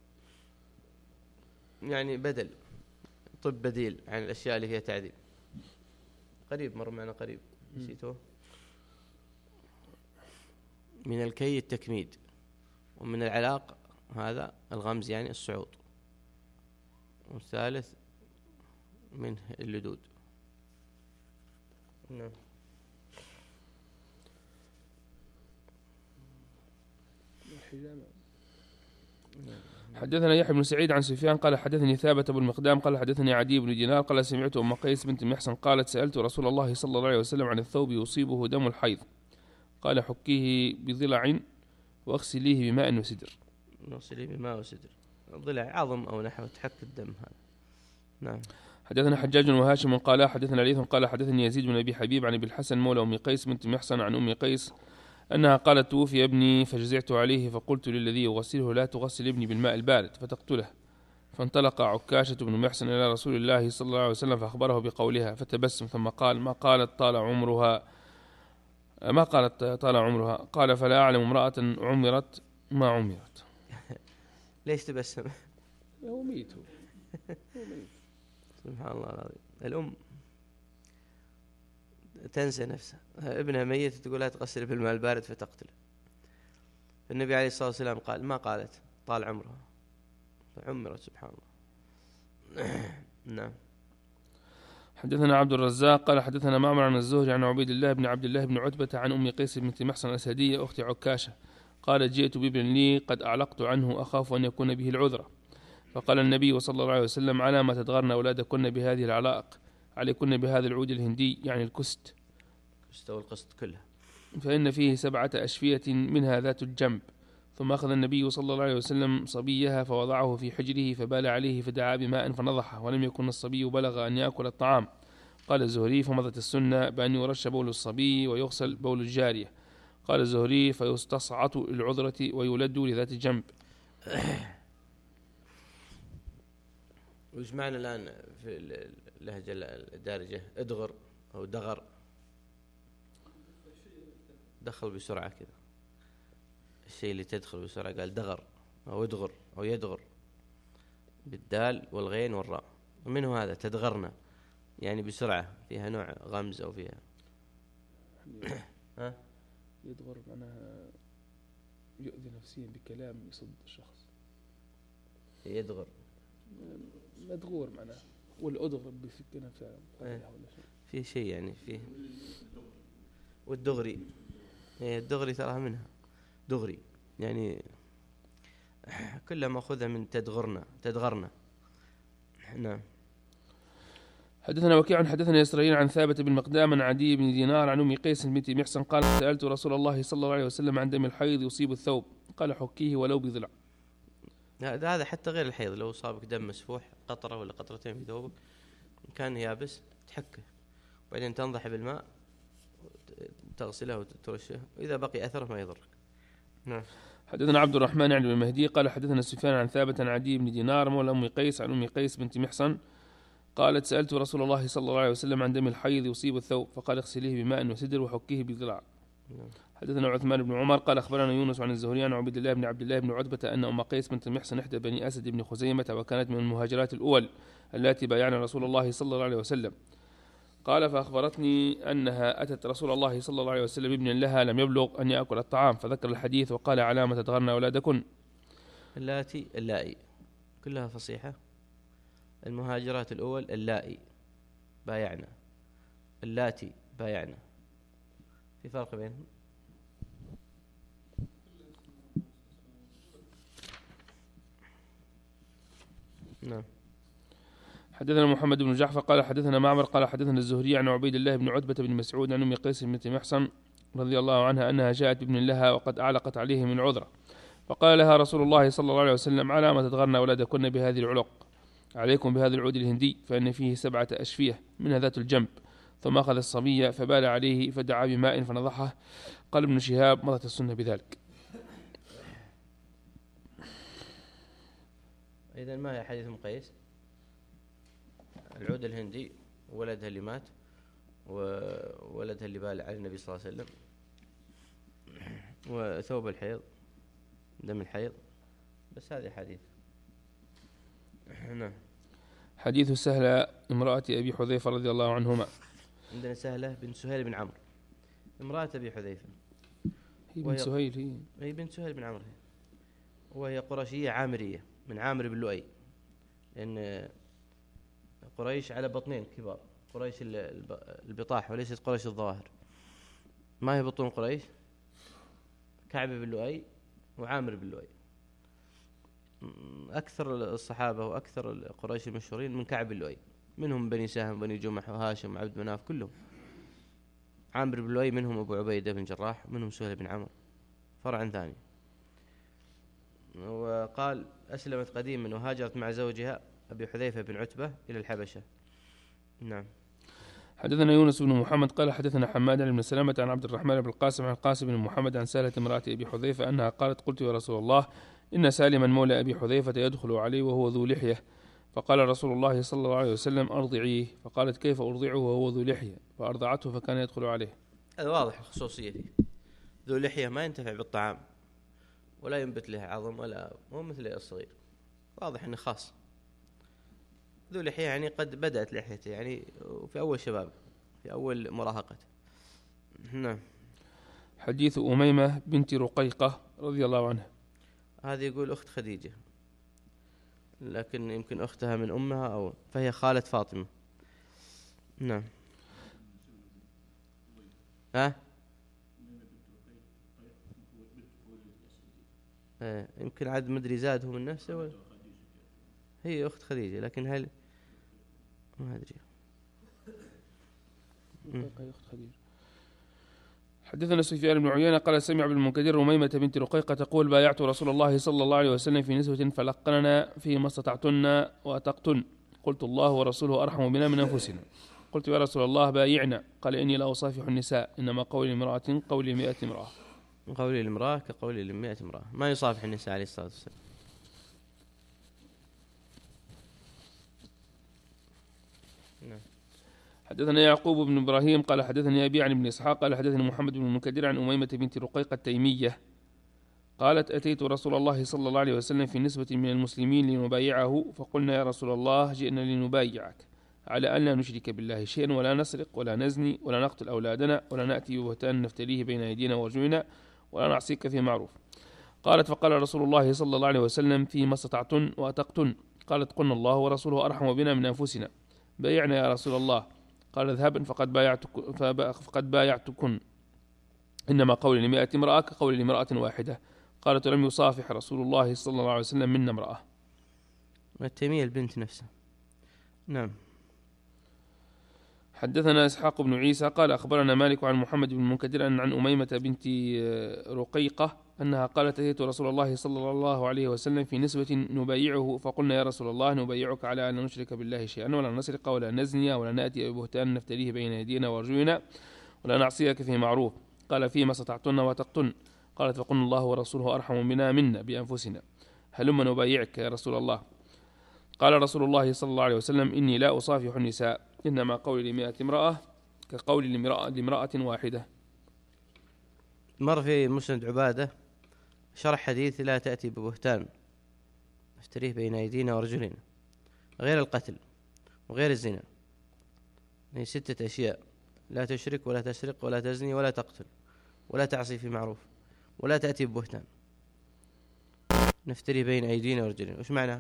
يعني بدل، طب بديل عن الأشياء اللي فيها تعذيب. قريب مر معنا قريب نسيته. من الكي التكميد، ومن العلاق هذا الغمز يعني الصعود، والثالث منه اللدود. نعم.
حدثنا يحيى بن سعيد عن سفيان قال حدثني ثابت بن المقدام قال حدثني عدي بن دينار قال سمعت أم قيس بنت محصن قالت سألت رسول الله صلى الله عليه وسلم عن الثوب يصيبه دم الحيض، قال حكيه بضلع واغسليه بماء وسدر.
نغسليه بماء وسدر، ضلع عظم أو نحو تحك الدم هذا. نعم.
حدثنا حجاج وهاشم قال حدثنا ليث قال حدثني يزيد بن أبي حبيب عن أبي الحسن مولى أم قيس بنت محصن عن أم قيس أنها قالت توفي ابني فجزعت عليه فقلت للذي يغسله لا تغسل ابني بالماء البارد فتقتله، فانطلق عكاشة بن محصن إلى رسول الله صلى الله عليه وسلم فأخبره بقولها فتبسم ثم قال ما قالت طال عمرها ما قالت طال عمرها قال فلا أعلم امرأة عمرت ما عمرت.
ليش تبسم؟
يوميت.
سبحان الله العظيم. الأم تنسى نفسها، ابنها ميت تقول لا تغسل بالماء البارد فتقتله. النبي عليه الصلاة والسلام قال ما قالت طال عمرها فعمرت. سبحان الله. نعم.
حدثنا عبد الرزاق قال حدثنا معمر عن الزهري عن عبيد الله بن عبد الله بن عتبة عن أم قيس بنت محصن الأسدية أخت عكاشة قالت جئت بابن لي قد أعلقت عنه أخاف أن يكون به العذرة، فقال النبي صلى الله عليه وسلم على ما تدغرن أولادكن بهذه العلائق، عليكن بهذا العود الهندي يعني الكست،
الكست والقسط كلها،
فإن فيه سبعة أشفية منها ذات الجنب. ثم أخذ النبي صلى الله عليه وسلم صبيها فوضعه في حجره فبال عليه فدعا بماء فنضحه، ولم يكن الصبي بلغ أن يأكل الطعام. قال الزهري فمضت السنة بأن يرش بول الصبي ويغسل بول الجارية. قال الزهري فيستصعط العذرة ويولد لذات الجنب.
وش معنى الآن في اللهجة الدارجة ادغر أو دغر؟ دخل بسرعة كذا، الشيء اللي تدخل بسرعة قال دغر أو ادغر أو يدغر بالدال والغين والراء، ومنه هذا تدغرنا يعني بسرعة، فيها نوع غمز أو فيها
ها يدغر معناها يؤذي نفسيا بكلام يصد الشخص.
يدغر
مدغور معناها، والأدغر بسكنها فعلا
في شيء يعني فيه. والدغري الدغري تراها منها دغري يعني كلها مأخوذة من تدغرنا تدغرنا. نعم.
حدثنا وكيع حدثنا إسرائيل عن ثابت بن مقدام عن عدي بن دينار عن أم قيس بنت محصن قال سألت رسول الله صلى الله عليه وسلم عن دم الحيض يصيب الثوب، قال حكيه ولو بضلع.
هذا حتى غير الحيض، لو صابك دم مسفوح قطرة ولا قطرتين في ثوبك كان يابس تحكه، وبعدين تنضح بالماء تغسله وترشه، وإذا بقي أثره ما يضرك. نعم.
حدثنا عبد الرحمن عن المهدي قال حدثنا سفيان عن ثابت عن عدي بن دينار مولى أم قيس عن أم قيس بنت محصن قالت سألت رسول الله صلى الله عليه وسلم عن دم الحيض يصيب الثوب، فقال اغسليه بماء وسدر وحكيه بضلع.
نعم.
حدثنا عثمان بن عمر قال أخبرنا يونس عن الزهري عن عبيد الله بن عبد الله بن عتبة أن أم قيس بنت محصن إحدى بني أسد بن خزيمة وكانت من المهاجرات الأول التي بايعن رسول الله صلى الله عليه وسلم، قال فأخبرتني أنها أتت رسول الله صلى الله عليه وسلم ابن لها لم يبلغ أن يأكل الطعام، فذكر الحديث وقال على ما تدغرن أولادكن.
اللاتي اللائي كلها فصيحة. المهاجرات الأول اللائي بايعنا، اللاتي بايعنا، في فرق بينهم؟ نعم.
حدثنا محمد بن جعفر قال حدثنا معمر قال حدثنا الزهري عن عبيد الله بن عتبة بن مسعود عن أم قيس بنت محصن رضي الله عنها أنها جاءت بابن لها وقد أعلقت عليه من عذرة، فقال لها رسول الله صلى الله عليه وسلم: على ما تدغرن أولادكن بهذه العلق؟ عليكم بهذا العود الهندي فإن فيه سبعة أشفية منها ذات الجنب. ثم أخذ الصبي فبال عليه فدعا بماء فنضحه. قال ابن شهاب: مضت السنة بذلك.
إذن ما هي حديث أم قيس؟ العود الهندي ولدها اللي مات وولدها اللي بال على النبي صلى الله عليه وسلم، وثوب الحيض، دم الحيض، بس هذه حديث. نعم.
حديث سهلة امرأة أبي حذيفة رضي الله عنهما.
عندنا سهلة بنت سهيل بن عمرو امرأة أبي حذيفة.
هي بنت سهيل هي.
هي بنت سهيل بن عمرو، وهي قرشية عامرية من عامر بن لؤي، لأن قريش على بطنين كبار، قريش البطاح وليست قريش الظواهر. ما هي بطون قريش؟ كعب بن لؤي وعامر بن لؤي. أكثر الصحابة وأكثر قريش المشهورين من كعب بن لؤي، منهم بني سهم بني جمح وهاشم وعبد مناف كلهم. عامر بن لؤي منهم أبو عبيدة بن جراح، منهم سهيل بن عمرو فرع ثاني. وقال: أسلمت قديما وهاجرت مع زوجها أبي حذيفة بن عتبة إلى الحبشة. نعم.
حدثنا يونس بن محمد قال حدثنا حماد بن سلامة عن عبد الرحمن بن القاسم عن القاسم بن محمد عن سهلة امرأة أبي حذيفة أنها قالت: قلت يا رسول الله إن سالما مولى أبي حذيفة يدخل علي وهو ذو لحية، فقال رسول الله صلى الله عليه وسلم: أرضعيه. فقالت: كيف أرضعه وهو ذو لحية؟ فأرضعته فكان يدخل عليه.
هذا واضح الخصوصية فيه. ذو لحية ما ينتفع بالطعام ولا ينبت له عظم ولا مو مثل الصغير، واضح أنه خاص. ذو لحية يعني قد بدأت لحيته، يعني في أول شباب، في أول مراهقته. نعم.
حديث أميمة بنت رقيقة رضي الله عنها.
هذه يقول أخت خديجة، لكن يمكن أختها من أمها، أو فهي خالة فاطمة. نعم. ها؟ اه يمكن عاد مدري زاده من نفسه ولا هي أخت خديجة، لكن هل ما أدري.
حدثنا سفيان بن عيينة قال سمع ابن المنكدر أميمة بنت رقيقة تقول: بايعت رسول الله صلى الله عليه وسلم في نسوة فلقننا فيما استطعتن وأتقتن، قلت: الله ورسوله أرحم بنا من أنفسنا. قلت: يا رسول الله بايعنا. قال: إني لا أصافح النساء، إنما قولي لامرأة قولي لمئة امرأة.
قولي لامرأة كقولي لمئة امرأة، ما يصافح النساء عليه الصلاة والسلام.
نعم. حدثنا يعقوب بن إبراهيم قال حدثني أبي عن ابن إسحاق قال حدثني محمد بن المنكدر عن أميمة بنت رقيقة التيمية قالت: أتيت رسول الله صلى الله عليه وسلم في نسبة من المسلمين لنبايعه، فقلنا: يا رسول الله جئنا لنبايعك على أن لا نشرك بالله شيئا ولا نسرق ولا نزني ولا نقتل أولادنا ولا نأتي ببهتان نفتريه بين أيدينا وأرجلنا ولا نعصيك في معروف. قالت: فقال رسول الله صلى الله عليه وسلم: فيما استطعتن وأتقتن؟ قالت: قلنا: الله ورسوله أرحم بنا من أنفسنا، بايعنا يا رسول الله. قال: اذهبن فقد بايعتكن, فقد بايعتكن، إنما قولي لمئة امرأة كقولي لامرأة واحدة. قالت: لم يصافح رسول الله صلى الله عليه وسلم منا امرأة.
التيمية البنت نفسها. نعم.
حدثنا إسحاق بن عيسى قال أخبرنا مالك عن محمد بن المنكدر عن أميمة بنت رقيقة أنها قالت: أتيت رسول الله صلى الله عليه وسلم في نسبة نبايعه، فقلنا: يا رسول الله نبايعك على أن لا نشرك بالله شيئا ولا نسرق ولا نزني ولا نأتي ببهتان نفتريه بين يدينا وارجلنا ولا نعصيك في معروف. قال: فيما استطعتن وتقتن؟ قالت: فقلنا: الله ورسوله أرحم بنا منا بأنفسنا، هلما نبايعك يا رسول الله. قال رسول الله صلى الله عليه وسلم: إني لا أصافح النساء، إنما قولي لمئة امرأة كقولي لامرأة واحدة.
مر في مسند عبادة شرح حديث: لا تأتي ببهتان نفتريه بين أيدينا ورجلنا، غير القتل وغير الزنا، يعني ستة أشياء: لا تشرك ولا تسرق ولا تزني ولا تقتل ولا تعصي في معروف ولا تأتي ببهتان نفتري بين أيدينا ورجلنا. وش معناه؟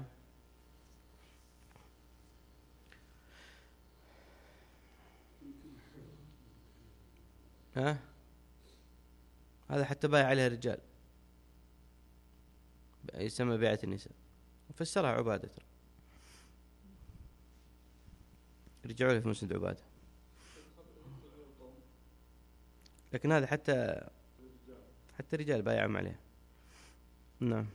ها؟ هذا حتى بايع عليها الرجال، يسمى بيعة النساء، فسرها عبادة. رجعوا له في مسند عبادة، لكن هذا حتى حتى الرجال بايعهم عليه. نعم.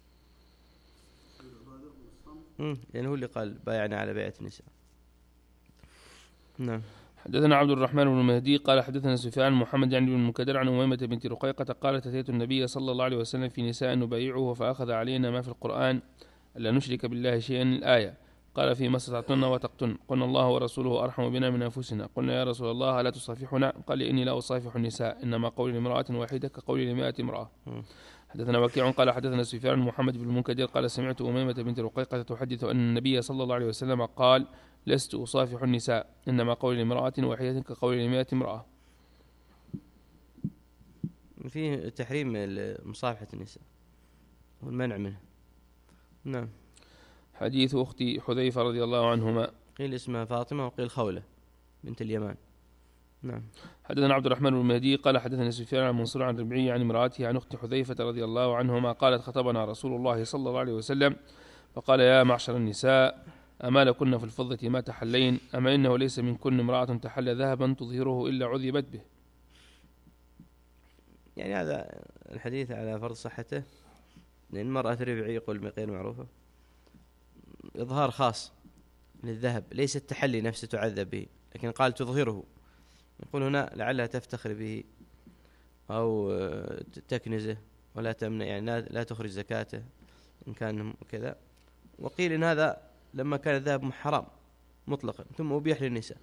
امم يعني هو اللي قال بايعنا على بيعة النساء. نعم.
حدثنا عبد الرحمن بن مهدي قال حدثنا سفيان محمد عن ابن المكدر عن أميمة بنت رقيقة قالت أتيت النبي صلى الله عليه وسلم في نساء نبايعه فأخذ علينا ما في القرآن ألا نشرك بالله شيئا الآية. قال فيما استطعتن وتقتن قلنا الله ورسوله أرحم بنا من أنفسنا. قلنا يا رسول الله لا تصافحنا؟ قال إني لا أصافح النساء إنما قولي لامرأة واحدة كقولي لمائة امرأة. حدثنا وكيع قال حدثنا سفيان محمد بن المنكدر قال سمعت أميمة بنت رقيقة تحدث أن النبي صلى الله عليه وسلم قال لست أصافح النساء إنما قولي لامرأة واحدة كقولي لمائة امرأة.
فيه تحريم مصافحة النساء والمنع منه. نعم.
حديث أخت حذيفة رضي الله عنهما
قيل اسمها فاطمة وقيل خولة بنت اليمان. نعم.
حدثنا عبد الرحمن بن المهدي قال حدثنا سفيان عن منصور عن ربعي عن امرأته عن أخت حذيفة رضي الله عنهما قالت خطبنا رسول الله صلى الله عليه وسلم فقال يا معشر النساء أما لكن في الفضة ما تحلين أما إنه ليس من كل امرأة تحل ذهبا تظهره إلا عذبت به.
يعني هذا الحديث على فرض صحته، لأن المرأة الربعي يقول غير معروفة إظهار خاص للذهب ليس التحلي نفسه تعذب به، لكن قال تظهره، يقول هنا لعلها تفتخر به أو تكنزه ولا تمنع، يعني لا تخرج زكاته إن كان كذا. وقيل إن هذا لما كان الذهب حرام مطلقا ثم أبيح للنساء،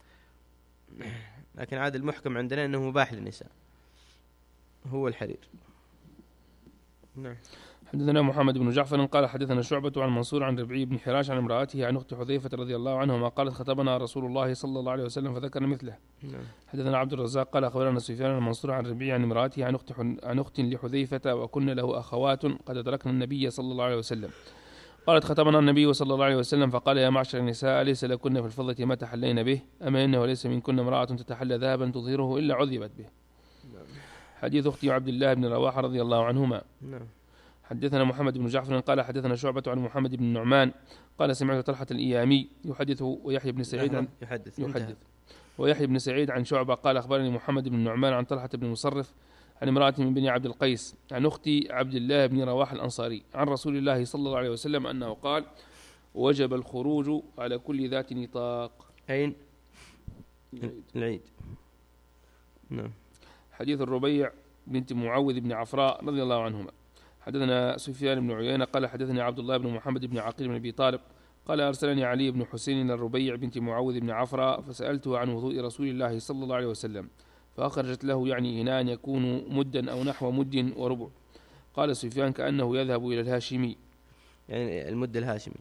لكن عاد المحكم عندنا أنه مباح للنساء هو الحرير. نعم.
حدثنا محمد بن جعفر قال حدثنا شعبة عن منصور عن ربعي بن حراش عن امرأته عن أخت حذيفة رضي الله عنهما قالت خطبنا رسول الله صلى الله عليه وسلم فذكر مثله.
نعم.
حدثنا عبد الرزاق قال أخبرنا سفيان عن منصور عن ربعي عن امرأته عن أخت عن أخت لحذيفة وكن له أخوات قد أدركنا النبي صلى الله عليه وسلم. قالت خطبنا النبي صلى الله عليه وسلم فقال يا معشر النساء ليس لكن في الفضة ما تحلين به أما إنه ليس من كن امرأة تتحلى ذهبا تظهره إلا عذبت به.
نعم.
حديث أختي عبد الله بن رواحة رضي الله عنهما.
نعم.
حدثنا محمد بن جعفر قال حدثنا شعبة عن محمد بن النعمان قال سمعت طلحة الإيامي يحدث ويحيى بن سعيد عن
يحدث,
يحدث ويحيى بن سعيد عن شعبة قال أخبرني محمد بن النعمان عن طلحة بن مصرف عن امرأة من بني عبد القيس عن أختي عبد الله بن رواحة الأنصاري عن رسول الله صلى الله عليه وسلم أنه قال وجب الخروج على كل ذات نطاق.
أين؟ العيد. نعم.
حديث الربيع بنت معوذ بن عفراء رضي الله عنهما. حدثنا سفيان بن عيينة قال حدثني عبد الله بن محمد بن عقيل بن أبي طالب قال أرسلني علي بن حسين إلى الربيع بنت معوذ بن عفراء فسألته عن وضوء رسول الله صلى الله عليه وسلم فأخرجت له يعني إناء يكون مدا أو نحو مد وربع. قال سفيان كأنه يذهب إلى الهاشمي،
يعني المد الهاشمي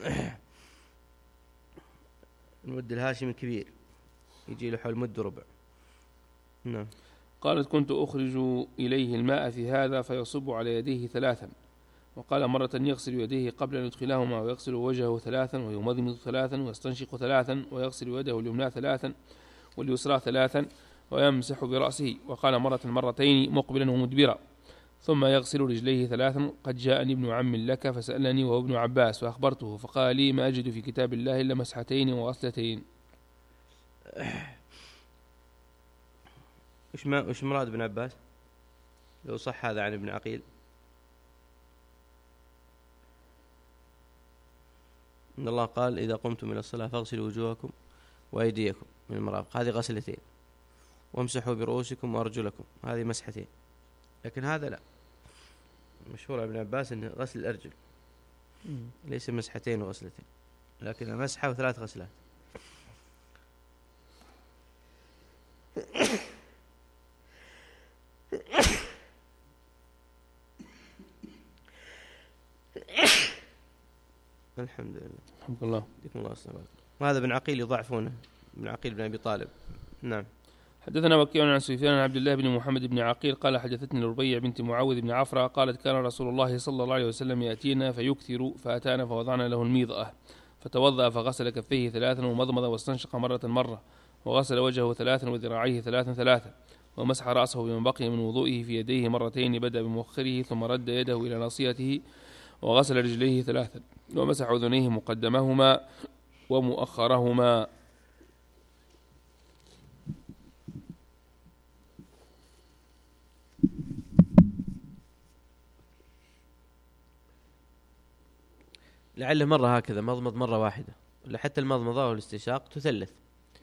المد الهاشمي كبير يجي له حول مد وربع. نعم.
قالت كنت أخرج إليه الماء في هذا فيصب على يديه ثلاثا. وقال مرة يغسل يديه قبل أن يدخلهما ويغسل وجهه ثلاثا ويمضمض ثلاثا ويستنشق ثلاثا ويغسل يده اليمنى ثلاثا واليسرى ثلاثا ويمسح برأسه. وقال مرة مرتين مقبلا ومدبرا ثم يغسل رجليه ثلاثا. قد جاءني ابن عم لك فسألني وهو ابن عباس فأخبرته فقال لي ما أجد في كتاب الله إلا مسحتين وغسلتين.
وش ما وش مراد ابن عباس لو صح هذا عن ابن عقيل؟ إن الله قال إذا قمتم إلى الصلاة فاغسلوا وجوهكم وأيديكم من المرافق، هذه غسلتين، وامسحوا برؤوسكم وأرجلكم، هذه مسحتين. لكن هذا لا، مشهور ابن عباس أنه غسل الأرجل ليس مسحتين وغسلتين، لكن مسحة وثلاث غسلات. الحمد لله.
الحمد لله.
يديكم الله الصلاة. وهذا ابن عقيل يضعفونه، ابن عقيل بن أبي طالب. نعم.
حدثنا وكيع عن سفيان عن عبد الله بن محمد بن عقيل قال حدثتني الربيع بنت معوذ بن عفراء قالت كان رسول الله صلى الله عليه وسلم يأتينا فيكثر فأتانا فوضعنا له الميضأة فتوضأ فغسل كفيه ثلاثا ومضمض واستنشق مرة مرة وغسل وجهه ثلاثا وذراعيه ثلاثا ثلاثا ومسح رأسه بما بقي من وضوئه في يديه مرتين بدأ بمؤخره ثم رد يده إلى ناصيته وغسل رجليه ثلاثا ومسح أذنيه مقدمهما ومؤخرهما.
لعله مرة هكذا مضمض مرة واحدة، ولا حتى المضمضة والاستنشاق تثلث.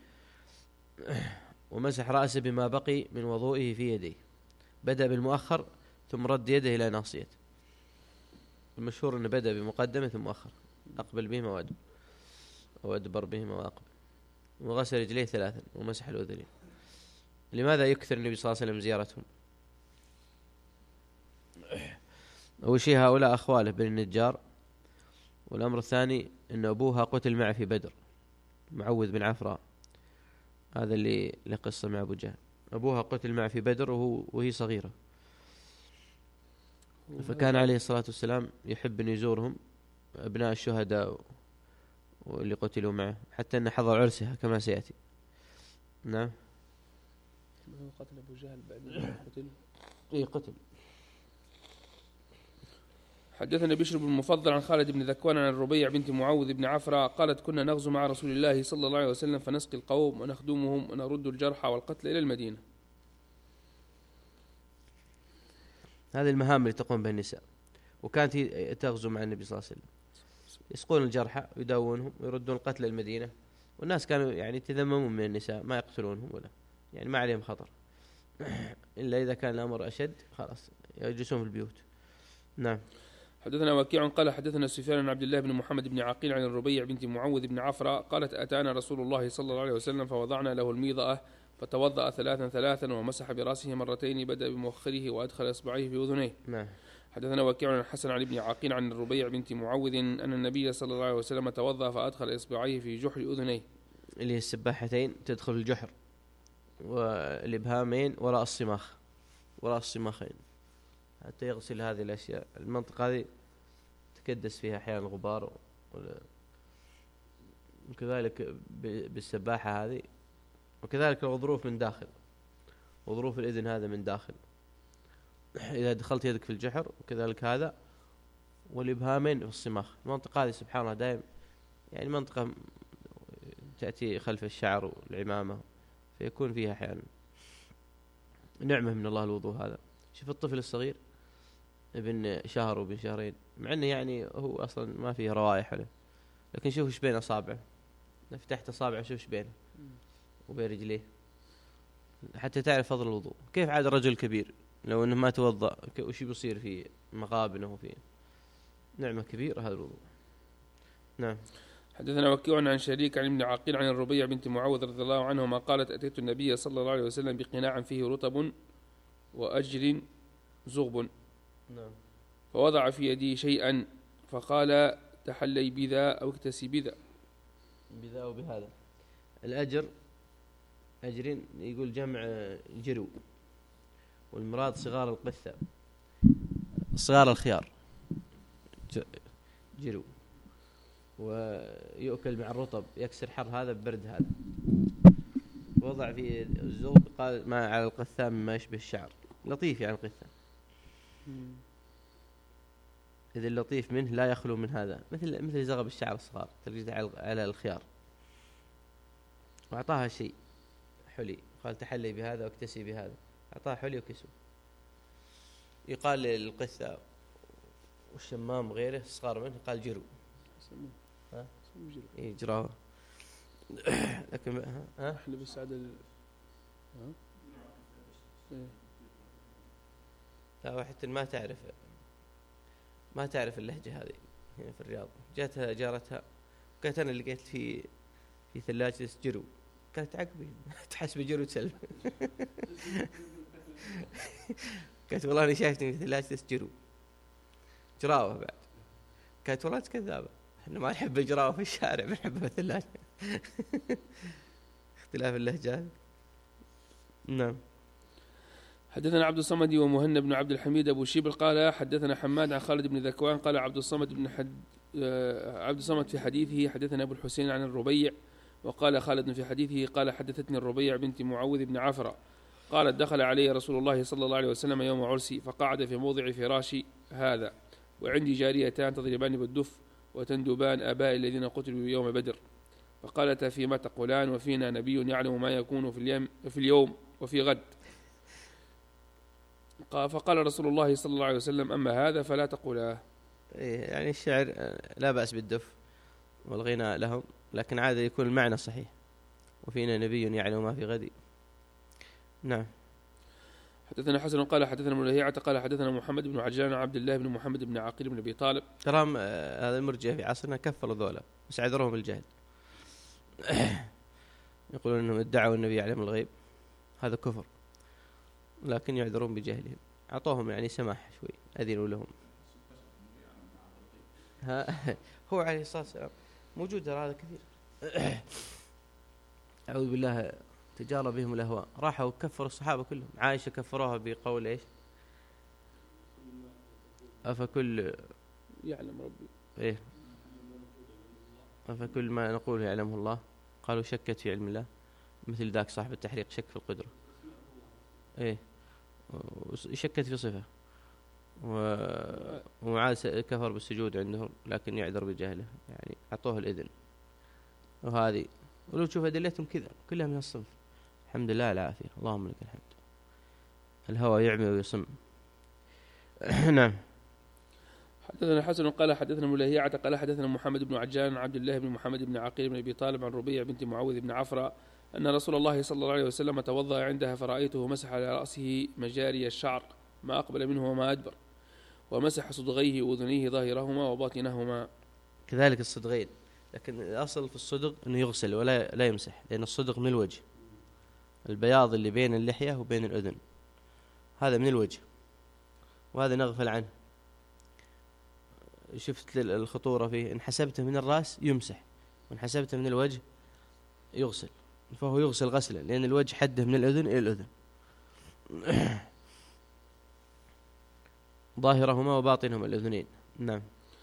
ومسح رأسه بما بقي من وضوئه في يديه، بدأ بالمؤخر ثم رد يده إلى ناصيته. المشهور أنه بدأ بمقدمة ثم مؤخر، أقبل بهما وأدبر أو أدبر بهما وأقبل، وغسل رجليه ثلاثا ومسح الأذنين. لماذا يكثر النبي صلى الله عليه وسلم زيارتهم؟ أول شيء هؤلاء أخواله بن النجار، والأمر الثاني أن أبوها قتل معه في بدر، معوذ بن عفراء، هذا اللي له قصة مع أبو جهل. أبوها قتل معه في بدر وهو وهي صغيرة، فكان عليه الصلاة والسلام يحب أن يزورهم أبناء الشهداء واللي قتلوا معه، حتى أن حضر عرسها كما سيأتي. نعم.
قتل أبو جهل بعد قتل.
إيه قتل.
حدثنا بشر بن المفضل عن خالد بن ذكوان عن الربيع بنت معوذ بن عفراء قالت: كنا نغزو مع رسول الله صلى الله عليه وسلم فنسقي القوم ونخدمهم ونرد الجرحى والقتل إلى المدينة.
هذه المهام اللي تقوم بها النساء، وكانت تغزو مع النبي صلى الله عليه وسلم، يسقون الجرحى ويداونهم ويردون القتل إلى المدينة. والناس كانوا يعني يتذممون من النساء، ما يقتلونهم ولا يعني ما عليهم خطر، إلا إذا كان الأمر أشد خلاص يجلسون في البيوت. نعم.
حدثنا وكيع قال حدثنا سفيان عن عبد الله بن محمد بن عقيل عن الربيع بنت معوذ بن عفراء قالت: أتانا رسول الله صلى الله عليه وسلم فوضعنا له الميضأة فتوضأ ثلاثا ثلاثا ومسح برأسه مرتين، بدأ بمؤخره وأدخل إصبعيه في أذنيه.
نعم.
حدثنا وكيع عن الحسن عن ابن عقيل عن الربيع بنت معوذ أن النبي صلى الله عليه وسلم توضأ فأدخل إصبعيه في جحر أذنيه،
اللي هي السباحتين تدخل الجحر، والإبهامين وراء الصماخ، وراء الصماخين، حتى يغسل هذه الأشياء. المنطقة هذه تكدس فيها أحيانا غبار، وكذلك بالسباحة هذه، وكذلك الغضروف من داخل، وظروف الإذن هذا من داخل إذا دخلت يدك في الجحر، وكذلك هذا، والإبهامين في الصماخ. المنطقة هذه سبحان الله دائم يعني منطقة تأتي خلف الشعر والعمامة، فيكون فيها أحيانا نعمة من الله الوضوء هذا. شوف الطفل الصغير ابن شهر وابن شهرين، مع انه يعني هو اصلا ما فيه روائح له، لكن شوف ايش بين اصابعه، لو فتحت اصابعه شوف ايش بينه وبين رجليه، حتى تعرف فضل الوضوء. كيف عاد الرجل الكبير لو انه ما توضأ وش بيصير في مغابنه وفي نعمة كبيرة هذا الوضوء. نعم.
حدثنا وكيع عن شريك عن ابن عقيل عن الربيع بنت معوذ رضي الله عنهما قالت: أتيت النبي صلى الله عليه وسلم بقناع فيه رطب وأجر زغب،
نعم،
فوضع في يدي شيئا فقال: تحلي بذا أو اكتسي بذا.
بذا وبهذا. الأجر أجرين يقول جمع جرو، والمراد صغار القثة، صغار الخيار جرو، ويؤكل مع الرطب يكسر حر هذا ببرد هذا. وضع في الزغب قال ما على القثة مما يشبه الشعر، لطيف يعني القثة، إذا اللطيف منه لا يخلو من هذا، مثل مثل زغب الشعر الصغار تلقيته على الخيار. وأعطاها شيء حلي، قال تحلي بهذا واكتسي بهذا، أعطاها حلي وكسو. يقال للقثة والشمام غيره صغار منه قال جرو، ها إيه جراه. لكن ها
احنا بس عاد ال... ها إيه.
لا واحد ما تعرف ما تعرف اللهجة هذه هنا في الرياض. جاتها جارتها قالت أنا لقيت في في ثلاجة جرو، قالت عقبي تحسب جرو تسلم. قالت والله أنا شايفتني في ثلاجة جرو، جراوة بعد. قالت والله كذابة، احنا ما نحب الجراوة في الشارع، بنحبها في الثلاجة. اختلاف اللهجات. نعم.
حدثنا عبد الصمد ومهند بن عبد الحميد أبو شيبل قال حدثنا حماد عن خالد بن ذكوان قال عبد الصمد بن حد عبد الصمد في حديثه حدثنا أبو الحسين عن الربيع، وقال خالد في حديثه قال حدثتني الربيع بنت معوذ بن عفراء قالت دخل علي رسول الله صلى الله عليه وسلم يوم عرسي فقعد في موضع فراشي هذا، وعندي جاريتان تضربان بالدف وتندبان آباء الذين قتلوا يوم بدر، فقالت فيما تقولان وفينا نبي يعلم ما يكون في اليوم, في اليوم وفي غد. فقال رسول الله صلى الله عليه وسلم أما هذا فلا تقولاه.
يعني الشعر لا بأس بالدف والغناء لهم، لكن عادة يكون المعنى صحيح. وفينا نبي يعلم ما في غد. نعم.
حدثنا حسن قال حدثنا ملهيعة قال حدثنا محمد بن عجلان عبد الله بن محمد بن عقيل بن أبي طالب.
ترى هذا المرجئة في عصرنا كفروا ذولا بس عذرهم بالجهل. يقولون أنهم ادعوا النبي يعلم الغيب، هذا كفر، لكن يعذرون بجهلهم. أعطوهم يعني سماح شوي، أذنوا لهم. هو عليه الصلاة والسلام موجود هذا كثير. أعوذ بالله، تجارى بهم الأهواء، راحوا كفروا الصحابة كلهم. عائشة كفروها بقول إيش؟ أفكل
يعلم ربي
إيه أفكل ما نقول يعلمه الله، قالوا شكت في علم الله، مثل ذاك صاحب التحريق شك في القدرة. إيه شكت في صفة. ومعاذ كفر بالسجود عندهم، لكن يعذر بجهله، يعني أعطوه الإذن. وهذه ولو تشوف أدلتهم كذا كلها من الصنف. الحمد لله العافية، اللهم لك الحمد. الهوى يعمي ويصم. نعم.
حدثنا حسن قال حدثنا ملهيعة قال حدثنا محمد بن عجلان عبد الله بن محمد بن عقيل بن أبي طالب عن ربيع بنت معوذ بن عفراء أن رسول الله صلى الله عليه وسلم توضأ عندها فرأيته مسح على رأسه مجاري الشعر ما أقبل منه وما أدبر، ومسح صدغيه وأذنيه ظاهرهما وباطنهما.
كذلك الصدغين، لكن الأصل في الصدغ أنه يغسل ولا لا يمسح، لأن الصدغ من الوجه، البياض اللي بين اللحية وبين الأذن هذا من الوجه، وهذا نغفل عنه. شفت الخطورة فيه، إن حسبته من الرأس يمسح، وإن حسبته من الوجه يغسل، فهو يغسل غسلا، لأن الوجه حده من الأذن إلى الأذن. ظاهرهما وباطنهما الأذنين. نعم.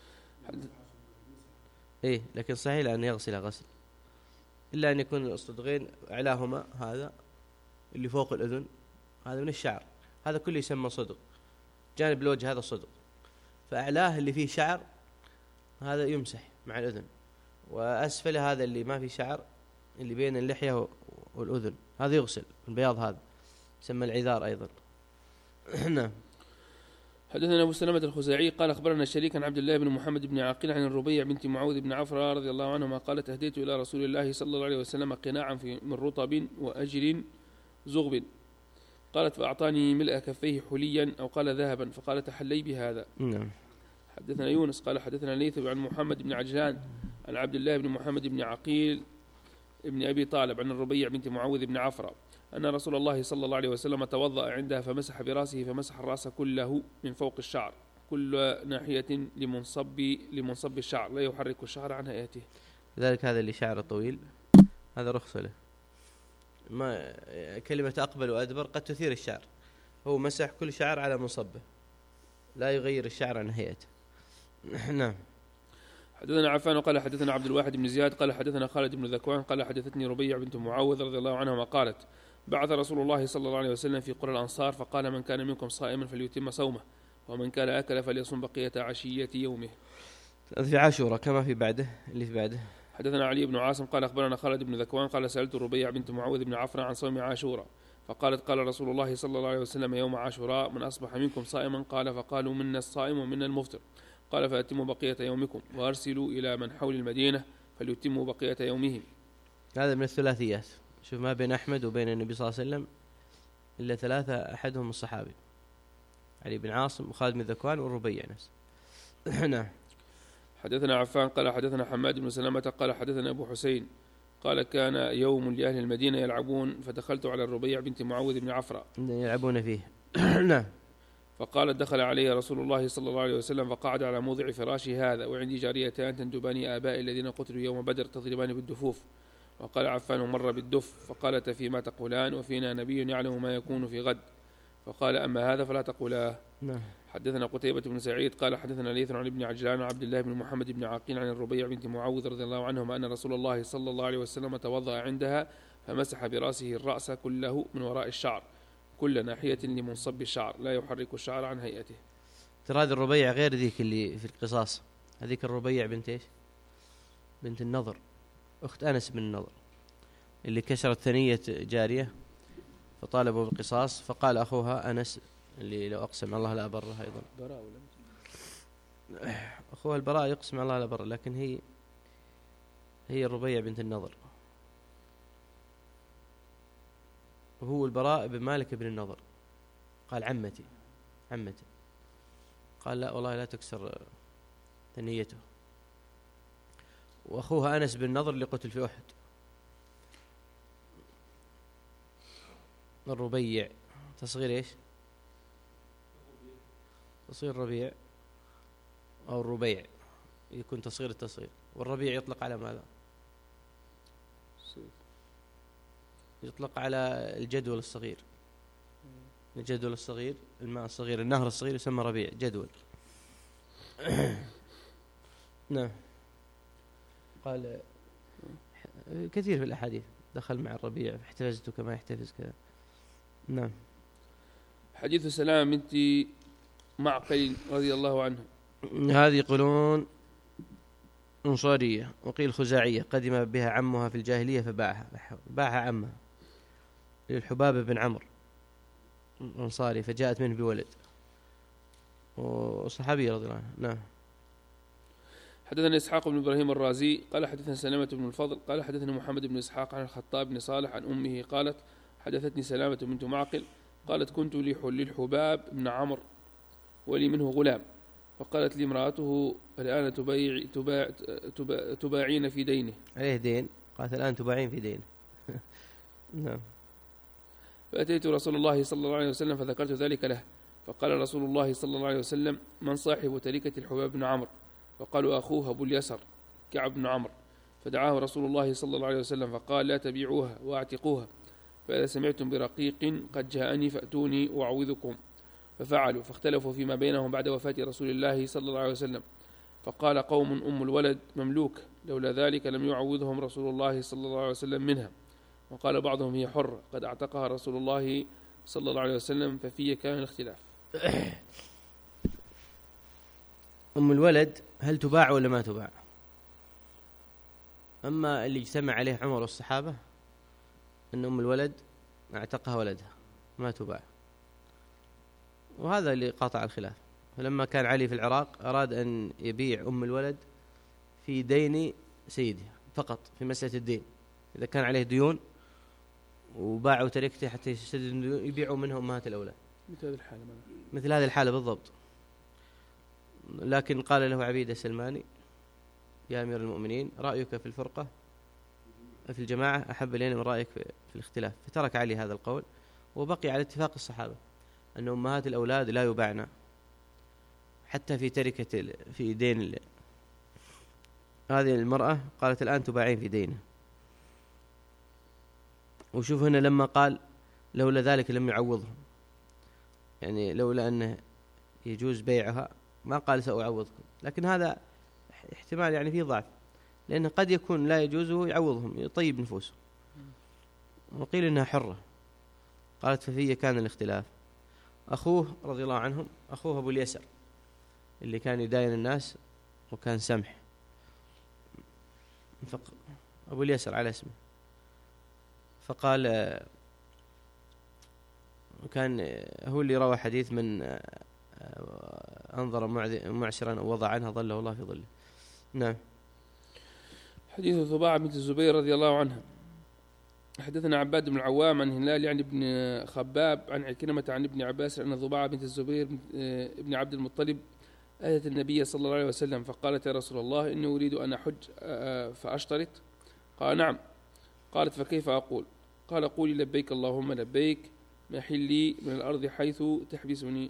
إيه لكن صحيح أن يغسل غسل، إلا أن يكون الصدغين أعلاهما هذا اللي فوق الأذن هذا من الشعر، هذا كله يسمى صدغ. جانب الوجه هذا صدغ، فأعلاه اللي فيه شعر هذا يمسح مع الأذن، وأسفل هذا اللي ما فيه شعر اللي بين اللحية والأذن هذا يغسل. البياض هذا يسمى العذار أيضا. نعم.
حدثنا أبو سلمة الخزاعي قال أخبرنا الشريك عن عبد الله بن محمد بن عقيل عن الربيع بنت معوذ بن عفراء رضي الله عنهما قالت أهديت إلى رسول الله صلى الله عليه وسلم قناعا من رطب وأجر زغب، قالت فأعطاني ملء كفيه حليا أو قال ذهبا، فقال تحلي بهذا.
نعم.
حدثنا يونس قال حدثنا ليث عن محمد بن عجلان عن عبد الله بن محمد بن عقيل ابن أبي طالب عن الربيع بنت معوذ بن عفراء أن رسول الله صلى الله عليه وسلم توضأ عندها فمسح برأسه، فمسح الرأس كله من فوق الشعر كل ناحية لمنصب لمنصب الشعر، لا يحرك الشعر عن هيئته.
ذلك هذا اللي شعره طويل هذا رخصة له. ما كلمة أقبل وأدبر قد تثير الشعر، هو مسح كل شعر على منصبه، لا يغير الشعر عن هيئته. نعم.
حدثنا عفان قال حدثنا عبد الواحد بن زياد قال حدثنا خالد بن ذكوان قال حدثتني ربيع بنت معوذ رضي الله عنها قالت بعث رسول الله صلى الله عليه وسلم في قرى الأنصار فقال من كان منكم صائما فليتم صومه، ومن كان أكل فليصم بقية عشية يومه.
في عاشوراء كما في بعده اللي في بعده.
حدثنا علي بن عاصم قال أخبرنا خالد بن ذكوان قال سألت ربيع بنت معوذ بن عفراء عن صوم عاشوراء فقالت قال رسول الله صلى الله عليه وسلم يوم عاشوراء من أصبح منكم صائما قال فقالوا منا الصائم ومنا المفطر، قال فأتموا بقية يومكم وأرسلوا إلى من حول المدينة فليتموا بقية يومهم.
هذا من الثلاثيات، شوف ما بين أحمد وبين النبي صلى الله عليه وسلم إلا ثلاثة، أحدهم الصحابي علي بن عاصم وخالد بن ذكوان والربيع نفسه. نعم.
حدثنا عفان قال حدثنا حماد بن سلمة قال حدثنا أبو حسين قال كان يوم لأهل المدينة يلعبون فدخلت على الربيع بنت معوذ بن عفراء
يلعبون فيه. نعم.
فقالت دخل علي رسول الله صلى الله عليه وسلم فقعد على موضع فراشي هذا وعندي جاريتان تندبان آبائي الذين قتلوا يوم بدر تضربان بالدفوف. وقال عفان مر بالدف فقالت فيما تقولان وفينا نبي يعلم ما يكون في غد، فقال أما هذا فلا تقولاه.
نعم.
حدثنا قتيبة بن سعيد قال حدثنا ليث عن ابن عجلان عبد الله بن محمد بن عقيل عن الربيع بنت معوذ رضي الله عنهما أن رسول الله صلى الله عليه وسلم توضأ عندها فمسح برأسه الرأس كله من وراء الشعر كل ناحية لمنصب الشعر لا يحرك الشعر عن هيئته.
ترى هذه الربيع غير ذيك اللي في القصاص، هذيك الربيع بنت ايش؟ بنت النضر، أخت أنس بن النضر اللي كسرت ثنية جارية فطالبوا بالقصاص، فقال أخوها أنس اللي لو أقسم الله لا أبره أيضا أخوها البراء يقسم على الله بر، لكن هي هي الربيع بنت النضر، وهو البراء بن مالك بن النضر. قال عمتي عمتي، قال لا والله لا تكسر ثنيته. وأخوها أنس بن النضر اللي قتل في أحد. الربيع تصغير إيش؟ تصغير ربيع أو الربيع، يكون تصغير التصغير. والربيع يطلق على ماذا؟ يطلق على الجدول الصغير. الجدول الصغير، الماء الصغير، النهر الصغير يسمى ربيع، جدول. نعم. قال كثير في الأحاديث دخل مع الربيع احتفزت كما يحتفز كذا. نعم.
حديث سلام بنت معقل رضي الله عنها،
هذه يقولون أنصارية وقيل خزاعية، قدم بها عمها في الجاهلية فباعها باعها عمها للحباب بن عمرو أنصاري، فجاءت منه بولد، وصحابي رضي الله عنه. نعم.
حدثنا إسحاق بن إبراهيم الرازي قال حدثنا سلامة بن الفضل قال حدثنا محمد بن إسحاق عن الخطاب بن صالح عن أمه قالت حدثتني سلامة بنت معقل قالت كنت للحباب بن عمرو ولي منه غلام، فقالت لي امرأته الآن تبايع تباع تباع تباعين في دينه،
عليه دين، قالت الآن تباعين في دينه. نعم.
فأتيت رسول الله صلى الله عليه وسلم فذكرت ذلك له، فقال رسول الله صلى الله عليه وسلم من صاحب تركة الحباب بن عمرو؟ فقالوا أخوه أبو اليسر كعب بن عمرو، فدعاه رسول الله صلى الله عليه وسلم فقال لا تبيعوها واعتقوها، فإذا سمعتم برقيق قد جاءني فأتوني وأعوذكم. ففعلوا، فاختلفوا فيما بينهم بعد وفاة رسول الله صلى الله عليه وسلم، فقال قوم أم الولد مملوك، لولا ذلك لم يعوذهم رسول الله صلى الله عليه وسلم منها، وقال بعضهم هي حرة قد اعتقها رسول الله صلى الله عليه وسلم، ففيه كان الاختلاف.
أم الولد هل تباع ولا ما تباع؟ أما اللي اجتمع عليه عمر والصحابة أن أم الولد اعتقها ولدها ما تباع، وهذا اللي قاطع الخلاف. فلما كان علي في العراق أراد أن يبيع أم الولد في دين سيدها فقط، في مسألة الدين، إذا كان عليه ديون وباعوا تركته حتى يسدد الديون يبيعوا منها أمهات الأولاد،
مثل هذه الحالة
مثل هذه الحالة بالضبط. لكن قال له عبيد السلماني يا أمير المؤمنين رأيك في الفرقة في الجماعة أحب إلينا من رأيك في الاختلاف، فترك علي هذا القول وبقي على اتفاق الصحابة أن أمهات الأولاد لا يباعن حتى في تركة في دين. هذه المرأة قالت الآن تباعين في دينه. وشوف هنا لما قال لولا ذلك لم يعوضهم، يعني لولا أنه يجوز بيعها ما قال سأعوضكم، لكن هذا احتمال يعني فيه ضعف، لأنه قد يكون لا يجوزه يعوضهم يطيب نفوسهم. وقيل إنها حرة. قالت ففيه كان الاختلاف. أخوه رضي الله عنهم أخوه أبو اليسر اللي كان يداين الناس وكان سمح، أبو اليسر على اسمه، فقال وكان هو اللي روى حديث من أنظر معسرا ووضع عنها ظله الله في ظله. نعم.
حديث ثباع بنت الزبير رضي الله عنها. حدثنا عباد بن العوام عن هلال عن ابن خباب عن عكرمة عن ابن عباس أن ثباع بنت الزبير ابن عبد المطلب أتت النبي صلى الله عليه وسلم فقالت يا رسول الله إني أريد أن أحج فأشترط؟ قال نعم. قالت فكيف أقول؟ قال قولي لبيك اللهم لبيك محلي من الأرض حيث تحبسني.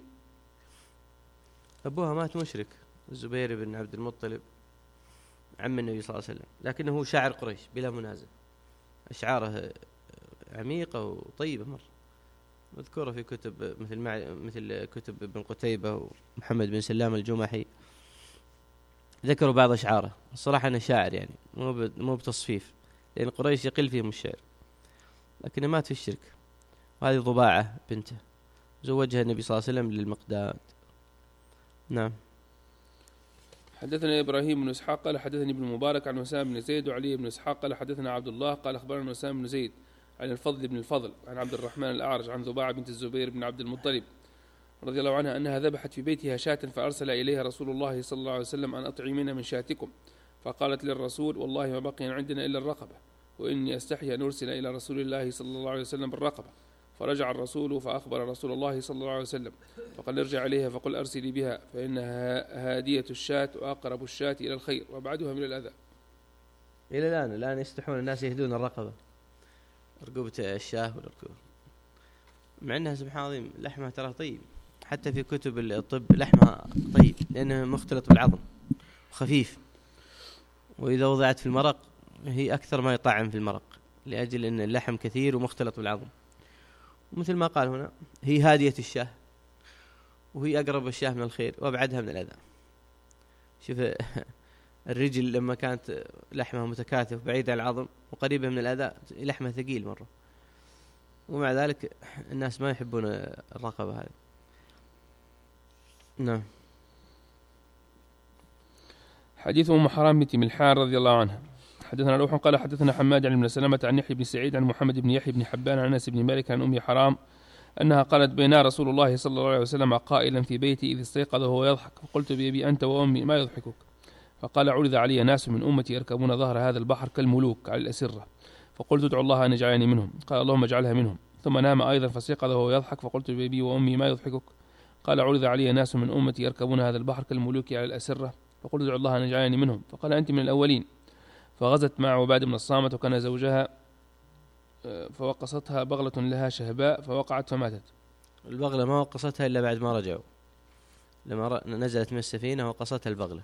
أبوها مات مشرك، الزبير بن عبد المطلب عم النبي صلى الله عليه وسلم، لكنه شاعر قريش بلا منازع، أشعاره عميقة وطيبة مرة، مذكورة في كتب مثل مثل كتب ابن قتيبة ومحمد بن سلام الجمحي، ذكروا بعض أشعاره. الصراحة أنه شاعر يعني مو مو بتصفيف، لأن قريش يقل فيهم الشعر، لكنه مات في الشرك. وهذه ضباعة بنته زوجها النبي صلى الله عليه وسلم للمقداد. نعم.
حدثنا إبراهيم بن إسحاق قال حدثني ابن المبارك عن وسام بن زيد وعلي بن إسحاق قال حدثنا عبد الله قال أخبرنا وسام بن زيد عن الفضل بن الفضل عن عبد الرحمن الأعرج عن ذباعة بنت الزبير بن عبد المطلب رضي الله عنها أنها ذبحت في بيتها شاة فأرسل إليها رسول الله صلى الله عليه وسلم أن أطعمين من شاتكم، فقالت للرسول والله ما بقي عندنا إلا الرقبة، وإني أستحي أن أرسل إلى رسول الله صلى الله عليه وسلم بالرقبة. فرجع الرسول فأخبر رسول الله صلى الله عليه وسلم، فقال ارجع إليها فقل أرسلي بها فإنها هادية الشاة وأقرب الشاة إلى الخير وأبعدها من الأذى.
إلى الآن الآن يستحون الناس يهدون الرقبة، رقبة الشاه والركوب، مع أنها سبحان الله لحمها ترى طيب، حتى في كتب الطب لحمها طيب لأنه مختلط بالعظم خفيف، وإذا وضعت في المرق هي أكثر ما يطعم في المرق لأجل أن اللحم كثير ومختلط بالعظم. ومثل ما قال هنا هي هادية الشاه، وهي أقرب الشاه من الخير وأبعدها من الأذى. شوف الرجل لما كانت لحمها متكاثف بعيد عن العظم وقريبة من الأذى لحمها ثقيل مرة، ومع ذلك الناس ما يحبون الرقبة هذه. نعم.
حديث أم حرام بنت ملحان رضي الله عنها. حدثنا روح قال حدثنا حماد عن ابن سلمة عن يحيى بن سعيد عن محمد بن يحيى بن حبان عن أنس بن مالك عن أم حرام أنها قالت بينا رسول الله صلى الله عليه وسلم قائلا في بيتي إذ استيقظ وهو يضحك، فقلت بأبي أنت وأمي ما يضحكك؟ فقال عرض علي ناس من أمتي يركبون ظهر هذا البحر كالملوك على الأسرة، فقلت ادعو الله أن يجعلني منهم، قال اللهم اجعلها منهم. ثم نام أيضا فاستيقظ وهو يضحك، فقلت بأبي وأمي ما يضحكك؟ قال عرض علي ناس من أمتي يركبون هذا البحر كالملوك على الأسرة، فقلت ادعو الله أن يجعلني منهم، فقال أنت من الأولين. فغزت مع عباد بن الصامت وكان زوجها، فوقصتها بغلة لها شهباء فوقعت فماتت.
البغلة ما وقصتها إلا بعد ما رجعوا، لما نزلت من السفينة وقصتها البغلة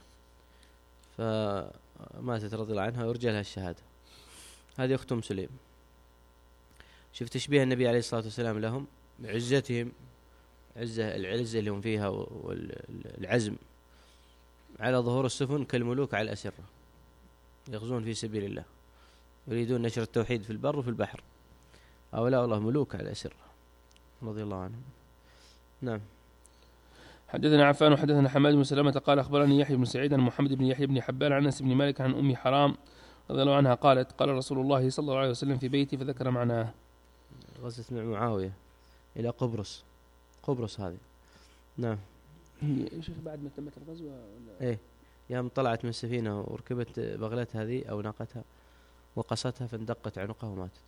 فماتت رضي الله عنها ويرجى لها الشهادة. هذه أخت أم سليم. شوف تشبيه النبي عليه الصلاة والسلام لهم بعزتهم، عزة العزة اللي هم فيها والعزم على ظهور السفن كالملوك على الأسرة، يغزون في سبيل الله يريدون نشر التوحيد في البر وفي البحر. هؤلاء والله ملوك على الأسرة رضي الله عنهم. نعم.
حدثنا عفان وحدثنا حماد بن سلمة قال أخبرني يحيى بن سعيد عن محمد بن يحيى بن حبان عن أنس بن مالك عن أم حرام رضي الله عنها قالت قال رسول الله صلى الله عليه وسلم في بيتي، فذكر معناه.
غزت مع معاوية إلى قبرص، قبرص هذه. نعم.
هي شيخ بعد ما تمت الغزوة ولا؟
إيه، يوم طلعت من السفينة وركبت بغلتها هذه أو ناقتها وقصتها فاندقت عنقها وماتت.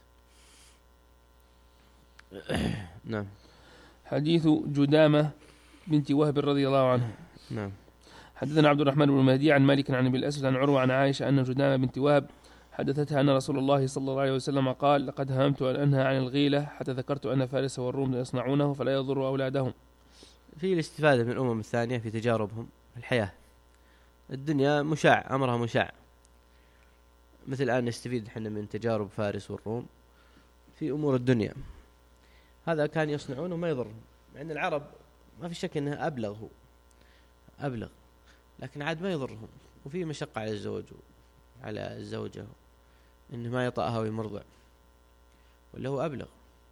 نعم.
حديث جدامة بنت وهب رضي الله عنها.
نعم.
حدثنا عبد الرحمن بن مهدي عن مالك عن ابي الاسود عن عروة عن عائشة أن جدامة بنت وهب حدثتها أن رسول الله صلى الله عليه وسلم قال لقد هممت أن أنهى عن الغيلة حتى ذكرت أن فارس والروم يصنعونه فلا يضر أولادهم.
في الاستفادة من الأمم الثانية في تجاربهم الحياة. الدنيا مشاع، أمرها مشاع، مثل الآن نستفيد حنا من تجارب فارس والروم في أمور الدنيا. هذا كان يصنعونه ما يضرهم، مع أن العرب ما في شك أنه أبلغ، هو أبلغ، لكن عاد ما يضرهم. وفي مشقة على الزوج على الزوجة إنه ما يطأها ويمرضع، ولا هو أبلغ.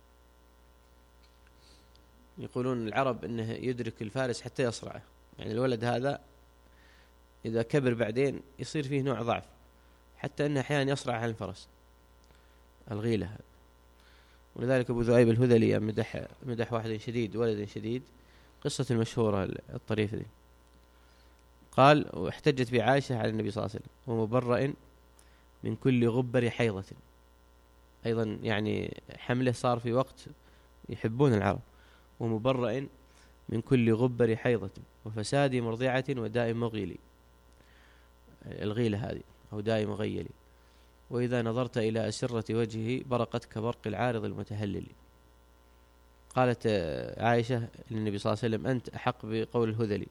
يقولون العرب إنه يدرك الفارس حتى يصرعه، يعني الولد هذا إذا كبر بعدين يصير فيه نوع ضعف، حتى أنه أحيانا يصرع عن الفرس الغيلة. ولذلك أبو ذؤيب الهذلي مدح مدح واحد شديد ولد شديد، قصة المشهورة الطريفة دي، قال واحتجت بعائشة على النبي صلى الله عليه وسلم ومبرأ من كل غبر حيضة. أيضا يعني حمله صار في وقت يحبون العرب، ومبرأ من كل غبر حيضة وفساد مرضعة وداء مغيلي، الغيلة هذه أو داء مغيلي، وإذا نظرت إلى أسرة وجهه برقت كبرق العارض المتهلل. قالت عائشة للنبي صلى الله عليه وسلم أنت أحق بقول الهذلي،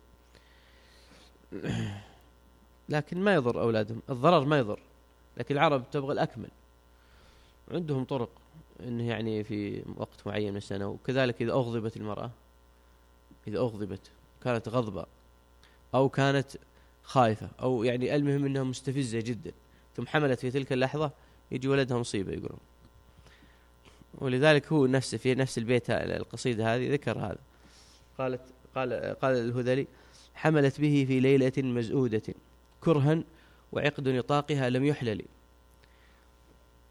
لكن ما يضر أولادهم، الضرر ما يضر، لكن العرب تبغى الأكمل، عندهم طرق إنه يعني في وقت معين من السنة. وكذلك إذا أغضبت المرأة، إذا أغضبت كانت غضبة أو كانت خائفة أو يعني المهم أنها مستفزة جدا ثم حملت في تلك اللحظة يجي ولدها مصيبة يقولون. ولذلك هو نفسه في نفس البيت القصيدة هذه ذكر هذا، قالت قال قال الهذلي حملت به في ليلة مزؤودة كرها وعقد نطاقها لم يحلل.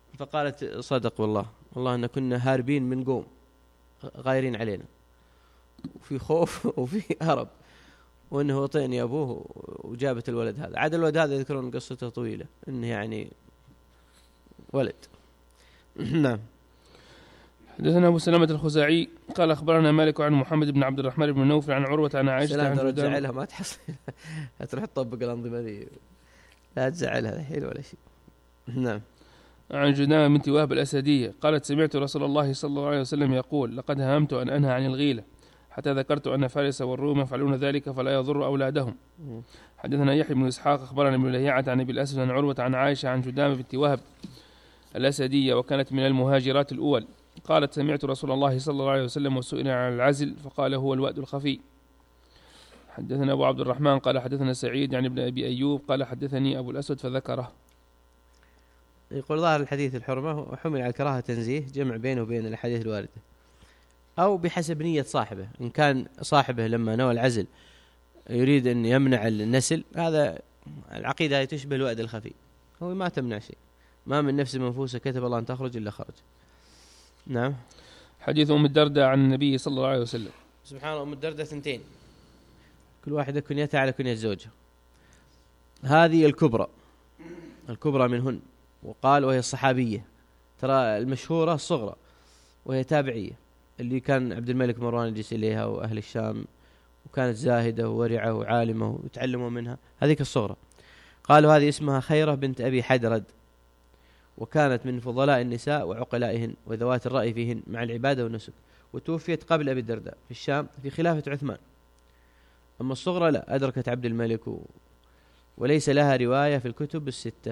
فقالت صدق والله والله أن كنا هاربين من قوم غايرين علينا، وفي خوف وفي هرب، وانه طيني ابوه وجابت الولد هذا. عاد الولد هذا يذكرون قصته طويلة، انه يعني ولد. نعم.
حدثنا أبو سلامة الخزاعي قال أخبرنا مالك عن محمد بن عبد الرحمن بن نوفل عن عروة عن عائشة عن
لا تزعلها، ما تحصل تروح تطبق الأنظمة ذي، لا تزعلها الحين ولا شيء. نعم.
عن جدامة بنت وهب الأسدية قالت سمعت رسول الله صلى الله عليه وسلم يقول لقد هممت أن أنهى عن الغيلة حتى ذكرت أن فارس والروم يفعلون ذلك فلا يضر أولادهم. حدثنا يحيى بن إسحاق أخبرنا ابن لهيعة عن أبي الأسود عن عروة عن عائشة عن جدامة بنت وهب الأسدية وكانت من المهاجرات الأول قالت سمعت رسول الله صلى الله عليه وسلم وسئل عن العزل فقال هو الوأد الخفي. حدثنا أبو عبد الرحمن قال حدثنا سعيد يعني ابن أبي أيوب قال حدثني أبو الأسود فذكره.
يقول ظاهر الحديث الحرمة وحمل على كراهة تنزيه، جمع بينه وبين الحديث الواردة، أو بحسب نية صاحبه. إن كان صاحبه لما نوى العزل يريد أن يمنع النسل، هذا العقيدة تشبه الوأد الخفي، هو ما تمنع شيء، ما من نفس منفوسة كتب الله أن تخرج إلا خرج. نعم.
حديث أم الدرداء عن النبي صلى الله عليه وسلم.
سبحان الله، أم الدرداء ثنتين، كل واحدة كنيتها على كنية زوجها. هذه الكبرى الكبرى منهن، وقال وهي الصحابية. ترى المشهورة الصغرى وهي تابعية، اللي كان عبد الملك مروان يجلس إليها وأهل الشام، وكانت زاهدة وورعة وعالمة ويتعلموا منها، هذيك الصغرى. قالوا هذه اسمها خيرة بنت أبي حدرد، وكانت من فضلاء النساء وعقلائهن وذوات الرأي فيهن مع العبادة والنسك، وتوفيت قبل أبي الدرداء في الشام في خلافة عثمان. أما الصغرى لا، أدركت عبد الملك و... وليس لها رواية في الكتب الستة.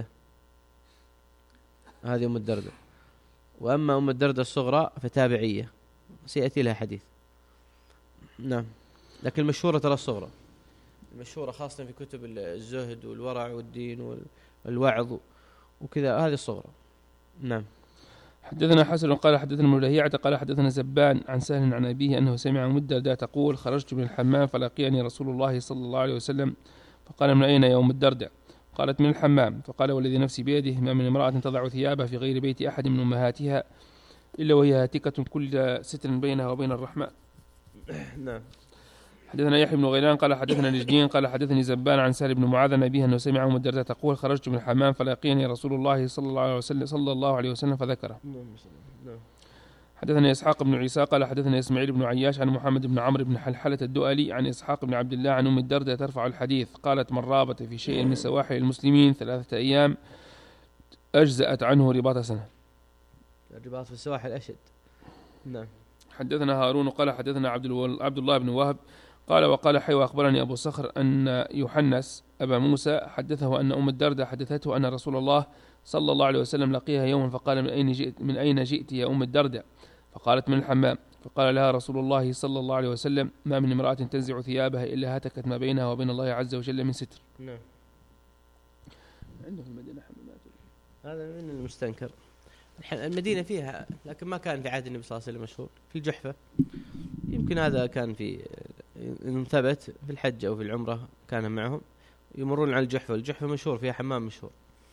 هذه أم الدرداء. وأما أم الدرداء الصغرى فتابعية، سيأتي لها حديث. نعم. لكن المشهورة ترى الصغرى، المشهورة خاصة في كتب الزهد والورع والدين والوعظ وكذا، هذه الصغرى. نعم.
حدثنا حسن قال حدثنا ابن لهيعة قال حدثنا زبان عن سهل عن أبيه أنه سمع أم الدرداء تقول خرجت من الحمام فلقيني رسول الله صلى الله عليه وسلم فقال من أين يا أم الدرداء؟ قالت من الحمام. فقال والذي نفسي بيده ما من امرأة تضع ثيابها في غير بيت أحد من أمهاتها إلا وهي هاتكة كل ستر بينها وبين الرحمن.
نعم.
حدثنا يحيى بن غيلان قال حدثنا نجدين قال حدثني زبان عن سهل بن معاذ عن أبيه أنه سمع أم الدرداء تقول خرجت من الحمام فلقيني رسول الله صلى الله عليه وسلم صلى الله عليه وسلم فذكره. حدثنا إسحاق بن عيسى قال حدثنا إسماعيل بن عياش عن محمد بن عمرو بن حلحلة الدؤلي عن إسحاق بن عبد الله عن أم الدرداء ترفع الحديث قالت من رابط في شيء من سواحل المسلمين ثلاثة أيام أجزأت عنه رباط سنة.
الرباط في السواحل أشد. نعم.
حدثنا هارون قال حدثنا عبد, عبد الله بن وهب قال وقال حي وأخبرني أبو صخر أن يحنس أبا موسى حدثه أن أم الدرداء حدثته أن رسول الله صلى الله عليه وسلم لقيها يوما فقال من أين جئت, من أين جئت يا أم الدرداء؟ فقالت من الحمام. فقال لها رسول الله صلى الله عليه وسلم ما من امرأة تنزع ثيابها إلا هتكت ما بينها وبين الله عز وجل من ستر.
نعم.
عنده في المدينة حمامات.
هذا من المستنكر. المدينة فيها، لكن ما كان في عهد النبي صلى الله عليه وسلم مشهور. في الجحفة يمكن هذا كان في إن ثبت في الحج أو في العمرة كان معهم يمرون على الجحفة، الجحفة مشهور فيها حمام مشهور.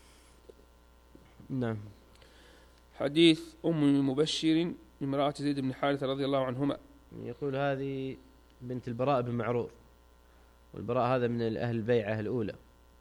نعم.
حديث أم مبشر امرأة زيد بن حارثة رضي الله عنهما.
يقول هذه بنت البراء بن معرور، والبراء هذا من أهل البيعة الأولى،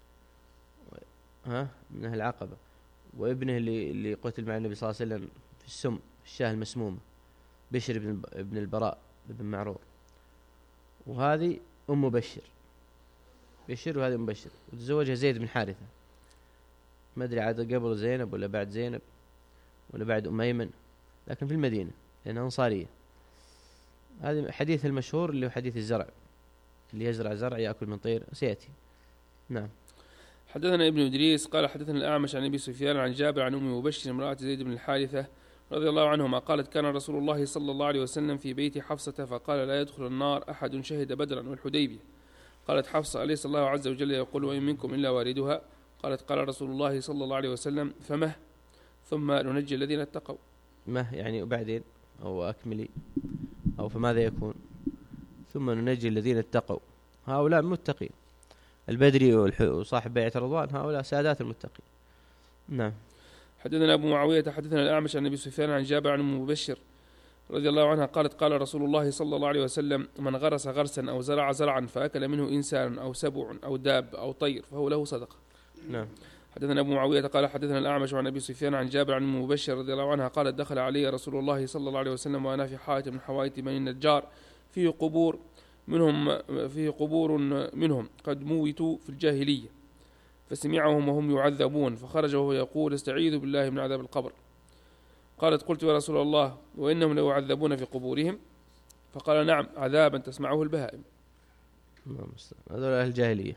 ها من أهل العقبة، وابنه اللي اللي قتل مع النبي صلى الله عليه وسلم في السم الشاه المسمومة بشر بن ابن البراء بن معرور. وهذه أم بشر بشر وهذه أم بشر، وتزوجها زيد بن حارثة، ما أدري عاد قبل زينب ولا بعد زينب ولا بعد أم أيمن، لكن في المدينة لأنها أنصارية. هذا حديث المشهور اللي هو حديث الزرع، اللي يزرع زرع يأكل من طير، سيأتي. نعم.
حدثنا ابن إدريس قال حدثنا الأعمش عن أبي سفيان عن جابر عن أم مبشر امرأة زيد بن الحارثة رضي الله عنهما قالت كان رسول الله صلى الله عليه وسلم في بيت حفصة فقال لا يدخل النار أحد شهد بدرا والحديبية. قالت حفصة أليس الله عز وجل يقول وإن منكم إلا واردها؟ قالت قال رسول الله صلى الله عليه وسلم فمه ثم ننجي الذين اتقوا.
مه يعني وبعدين أو أكملي أو فماذا يكون؟ ثم ننجي الذين اتقوا، هؤلاء متقين، البدري وصاحب بيعة رضوان هؤلاء سادات المتقين. نعم.
حدثنا أبو معاوية حدثنا الأعمش عن أبي سفيان عن جابر عن أم مبشر رضي الله عنها قالت قال رسول الله صلى الله عليه وسلم من غرس غرسا أو زرع زرعا فأكل منه إنسان أو سبع أو داب أو طير فهو له صدقة.
نعم.
حدثنا أبو معاوية قال حدثنا الأعمش عن أبي سفيان عن جابر عن مبشر رضي الله عنها قالت دخل علي رسول الله صلى الله عليه وسلم وأنا في حائط من حوائط بني النجار فيه قبور منهم فيه قبور منهم قد موتوا في الجاهلية فسمعهم وهم يعذبون فخرج وهو يقول استعيذ بالله من عذاب القبر. قالت قلت يا رسول الله وإنهم لو يعذبون في قبورهم؟ فقال نعم عذابا تسمعه البهائم.
هذول أهل الجاهلية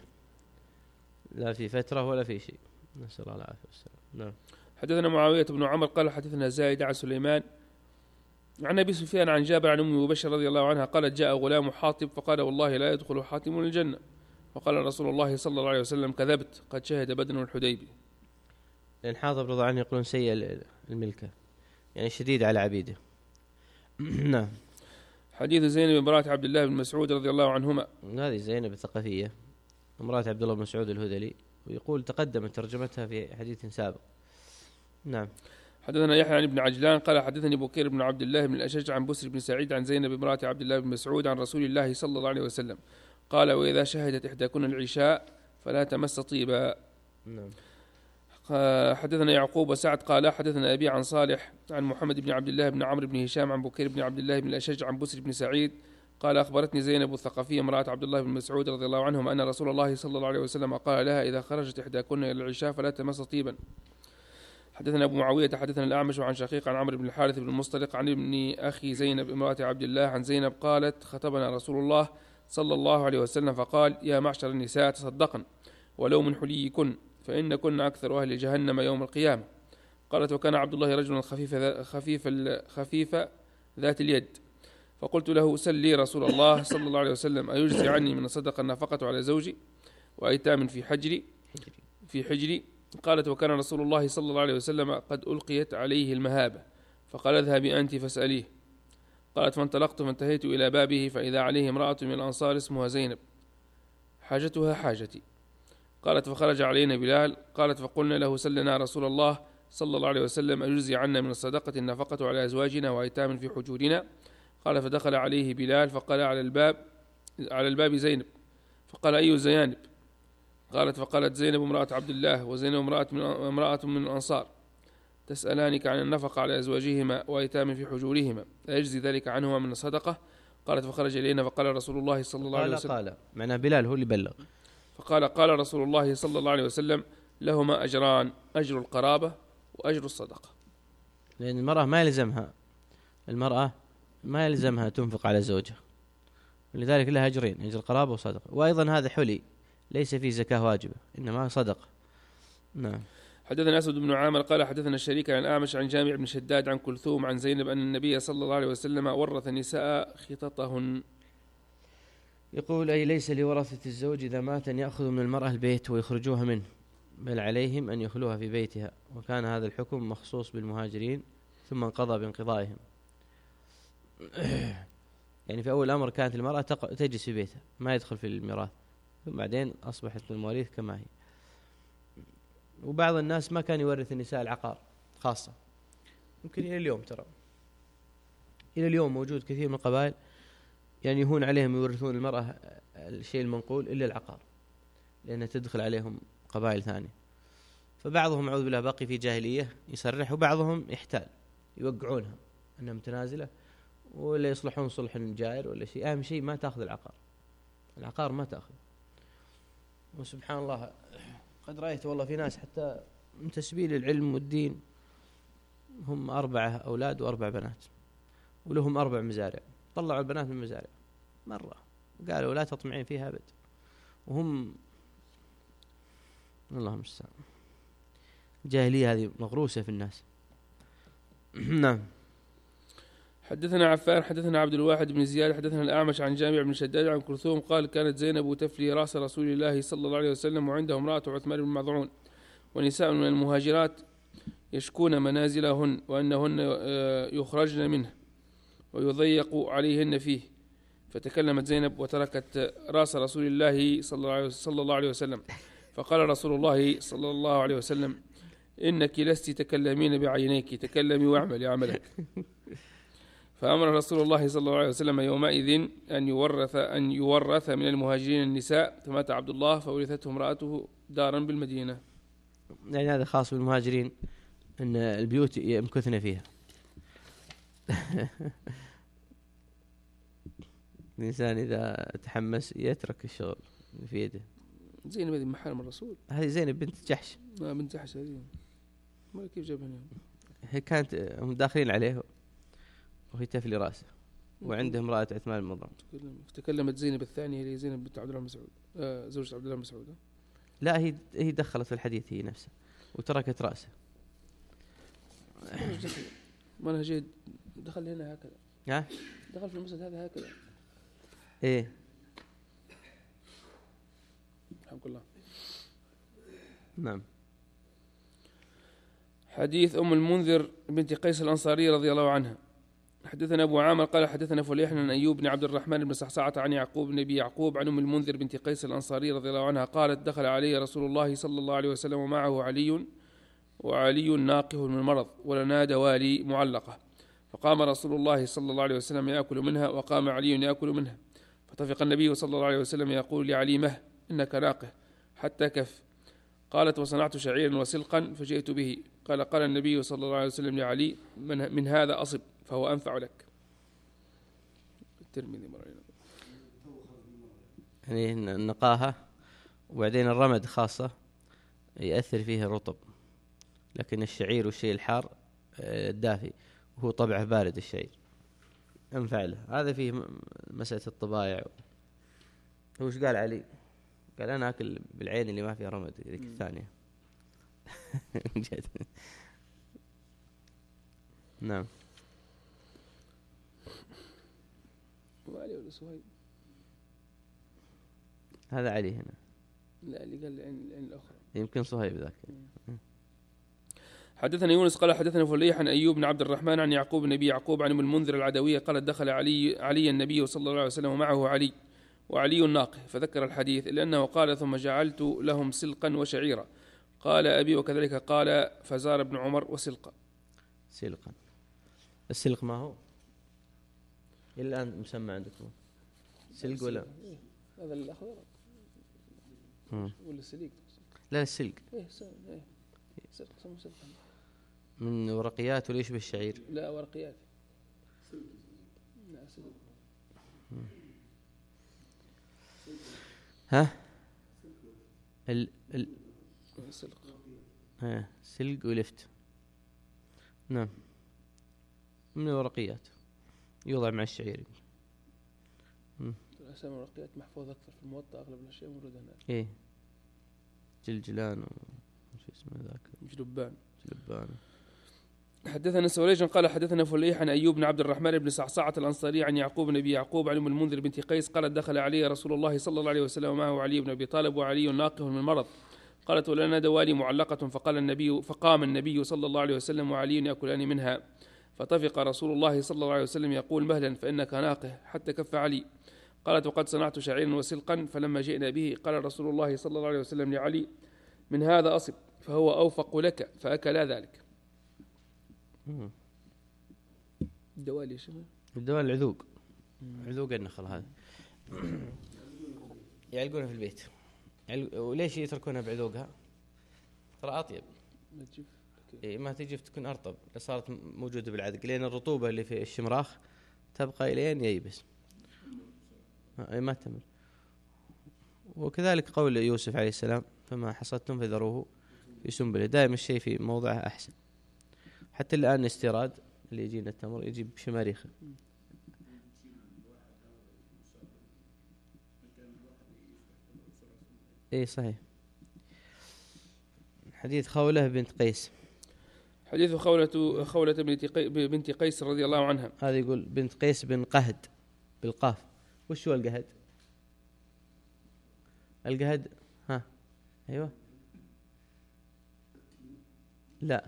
لا في فترة ولا في شيء، نسأل الله العافية والسلام. نعم.
حدثنا معاوية بن عمر قال حدثنا زايد عن سليمان عن أبي سفيان عن جابر عن أم مبشر رضي الله عنها قالت جاء غلام حاطب فقال والله لا يدخل حاتم الجنة. وقال رسول الله صلى الله عليه وسلم كذبت قد شهد بدر والحديبية.
لأن حاطب رضي الله عنه يقولون سيء الملكة يعني شديد على عبيده. نعم.
حديث زينب امرأة عبد الله بن مسعود رضي الله عنهما.
هذه زينب الثقفية امرأة عبد الله بن مسعود الهذلي ويقول تقدمت ترجمتها في حديث سابق. نعم.
حدثنا يحيى عن ابن عجلان قال حدثني بكير بن عبد الله بن الأشج عن بسر بن سعيد عن زينب امرأة عبد الله بن مسعود عن رسول الله صلى الله عليه وسلم قال وإذا شهدت إحداكن العشاء فلا تمس طيبا.
نعم.
حدثنا يعقوب وسعد قال حدثنا أبي عن صالح عن محمد بن عبد الله بن عمرو بن هشام عن بكير بن عبد الله بن الأشج عن بسر بن سعيد قال أخبرتني زينب الثقفية امرأة عبد الله بن مسعود رضي الله عنهم أن رسول الله صلى الله عليه وسلم قال لها إذا خرجت إحداكن إلى العشاء فلا تمس طيبا. حدثنا أبو معاوية حدثنا الأعمش عن شقيق عن عمرو بن الحارث بن المصطلق عن ابن أخي زينب امرأة عبد الله عن زينب قالت خطبنا رسول الله صلى الله عليه وسلم فقال يا معشر النساء تصدقن ولو من حليكن فإن كن أكثر أهل جهنم يوم القيامة. قالت وكان عبد الله رجلا خفيف خفيف خفيف ذات اليد فقلت له سل لي رسول الله صلى الله عليه وسلم أيجزي عني من الصدقة النفقة على زوجي وأيتام في حجري في حجري. قالت وكان رسول الله صلى الله عليه وسلم قد ألقيت عليه المهابة فقال اذهبي أنت فاسأليه. قالت فانطلقت فانتهيت إلى بابه فإذا عليه امرأة من الأنصار اسمها زينب حاجتها حاجتي. قالت فخرج علينا بلال قالت فقلنا له سلنا رسول الله صلى الله عليه وسلم أجزي عنا من الصدقة النفقة على أزواجنا وأيتام في حجورنا. قال فدخل عليه بلال فقال على الباب على الباب زينب فقال أي زينب؟ قالت فقالت زينب امرأة عبد الله وزينب امرأة من, امرأة من الأنصار تسألانك عن النفقة على أزواجهما وأيتام في حجورهما أجزي ذلك عنهما من الصدقة؟ قالت فخرج إلينا فقال رسول الله صلى الله عليه وسلم
قال معنى بلال هو اللي بلغ
فقال قال رسول الله صلى الله عليه وسلم لهما أجران أجر القرابة وأجر الصدقة.
لأن المرأة ما يلزمها المرأة ما يلزمها تنفق على زوجها لذلك لها أجرين أجر القرابة وصدقة. وأيضا هذا حلي ليس فيه زكاة واجبة إنما صدقة. نعم.
حدثنا أسود بن عامر قال حدثنا الشريك عن أعمش عن جامع بن شداد عن كلثوم عن زينب أن النبي صلى الله عليه وسلم ورث النساء خططهن.
يقول أي ليس لورثة الزوج إذا مات أن يأخذوا من المرأة البيت ويخرجوها منه بل عليهم أن يخلوها في بيتها وكان هذا الحكم مخصوص بالمهاجرين ثم انقضى بانقضائهم. يعني في أول الأمر كانت المرأة تجلس في بيتها ما يدخل في الميراث ثم بعدين أصبحت المواريث كما هي. وبعض الناس ما كان يورث النساء العقار خاصة يمكن إلى اليوم ترى إلى اليوم موجود كثير من القبائل يعني يهون عليهم يورثون المرأة الشيء المنقول إلا العقار لأنها تدخل عليهم قبائل ثانية. فبعضهم أعوذ بالله باقي في جاهلية يسرح وبعضهم يحتال يوقعونها أنها متنازلة ولا يصلحون صلح جائر ولا شيء. أهم شيء ما تأخذ العقار العقار ما تأخذ. وسبحان الله قد رأيت والله في ناس حتى من تسبيل العلم والدين هم أربعة أولاد وأربع بنات ولهم أربع مزارع طلعوا البنات من مزارع مرة قالوا لا تطمعين فيها أبد وهم اللهم المستعان الجاهلية هذه مغروسة في الناس. نعم.
حدثنا عفان حدثنا عبد الواحد بن زياد حدثنا الأعمش عن جامع بن شداد عن كلثوم قال كانت زينب تفلي رأس رسول الله صلى الله عليه وسلم وعنده امرأة عثمان بن مظعون ونساء من المهاجرات يشكون منازلهن وأنهن يخرجن منه ويضيق عليهن فيه فتكلمت زينب وتركت رأس رسول الله صلى الله عليه وسلم فقال رسول الله صلى الله عليه وسلم إنك لست تكلمين بعينيك تكلمي واعملي عملك. فأمر رسول الله صلى الله عليه وسلم يومئذ أن يورث أن يورث من المهاجرين النساء، فمات عبد الله فورثته امرأته دارا بالمدينة.
يعني هذا خاص بالمهاجرين، أن البيوت يمكثن فيها. الإنسان إذا تحمس يترك الشغل في يده.
زينب هذه محارم الرسول،
هذه زينب بنت جحش.
ما بنت جحش هذه، ما كيف جابها هنا؟
هي كانت هم داخلين عليه وهي تفلي راسه، وعنده امرأة عثمان بن مظعون.
تكلمت زينب الثانية اللي زينب بنت عبد الله بن مسعود، آه زوجة عبد الله بن مسعود.
لا، هي هي دخلت في الحديث هي نفسها وتركت راسه.
ما أنا جيد دخل هنا هكذا.
ها؟
دخل في المسجد هذا هكذا.
إيه.
رحمك الله.
نعم.
حديث أم المنذر بنت قيس الأنصارية رضي الله عنها. حدثنا أبو عامر قال حدثنا فليح عن أيوب بن عبد الرحمن بن صعصعة عن يعقوب بن أبي يعقوب عن أم المنذر بنت قيس الأنصارية رضي الله عنها قالت دخل علي رسول الله صلى الله عليه وسلم ومعه علي وعلي ناقه من المرض ولنا دوالي معلقة، فقام رسول الله صلى الله عليه وسلم يأكل منها وقام علي يأكل منها، فطفق النبي صلى الله عليه وسلم يقول لعلي مه إنك ناقه حتى كف. قالت وصنعت شعيرا وسلقا فجئت به. قال قال النبي صلى الله عليه وسلم لعلي من, من هذا أصب فهو أنفع لك. الترمذي مرينا.
يعني النقاهة وبعدين الرمد خاصة يأثر فيه الرطب، لكن الشعير والشيء الحار الدافي وهو طبعه بارد الشعير أنفع له. هذا فيه مسألة الطبايع. هو ايش قال علي؟ قال أنا أكل بالعين اللي ما فيها رمد ذيك الثانية. نعم.
وعلي ولا سهيل؟
هذا علي هنا.
لا اللي قال العين العين الأخرى
يمكن صهيب ذاك.
حدثنا يونس قال حدثنا فليح عن أيوب بن عبد الرحمن عن يعقوب بن أبي يعقوب عن أم المنذر العدوية قالت دخل علي علي النبي صلى الله عليه وسلم ومعه علي وعلي الناقه، فذكر الحديث إلا أنه قال ثم جعلت لهم سلقا وشعيرا. قال أبي وكذلك قال فزار ابن عمر وسلقا.
سلقا، السلق ما هو إلا الآن مسمى عندكم سلق ولا
هذا الأخضر ولا السليق؟
لا السلق.
إيه إيه سلق سمو سلق
من ورقيات ولا يشبه الشعير؟
لا ورقيات. لا سلق.
ها ال ال
سلق.
ها سلق ولفت. نعم من الورقيات يوضع مع الشعير.
الأسامي الورقيات محفوظة أكثر في الموطأ، أغلب الأشياء موجودة هناك.
إيه جلجلان وش اسمه ذاك
جلبان
جلبان.
حدثنا سوليج قال حدثنا فليح عن أيوب بن عبد الرحمن بن صعصعة الأنصاري عن يعقوب بن أبي يعقوب عن أم المنذر بنت قيس قالت دخل علي رسول الله صلى الله عليه وسلم ومعه علي بن أبي طالب وعلي ناقه من مرض. قالت ولنا دوالي معلقة، فقال النبي فقام النبي صلى الله عليه وسلم وعلي يأكلان منها، فطفق رسول الله صلى الله عليه وسلم يقول مهلا فإنك ناقه حتى كف علي. قالت وقد صنعت شعيرا وسلقا، فلما جئنا به قال رسول الله صلى الله عليه وسلم لعلي من هذا أصب فهو أوفق لك، فأكلا ذلك. الدوالي شنو؟
الدوالي العذوق، عذوق النخل هذا يعلقونها في البيت. وليش يتركونها بعذوقها؟ ترى أطيب
ما تجف.
إيه ما تجف، تكون أرطب. صارت موجودة بالعذق لأن الرطوبة اللي في الشمراخ تبقى إلين ييبس ما تمر. وكذلك قول يوسف عليه السلام فما حصدتم فذروه في سنبله. دائما الشيء في موضعه أحسن. حتى الآن استيراد اللي يجينا التمر يجيب شماريخ. اي صحيح. حديث خولة بنت قيس.
حديث خولة خولة بنت قيس رضي الله عنها.
هذا يقول بنت قيس بن قهد بالقاف. وش هو القهد؟ القهد ها ايوه لا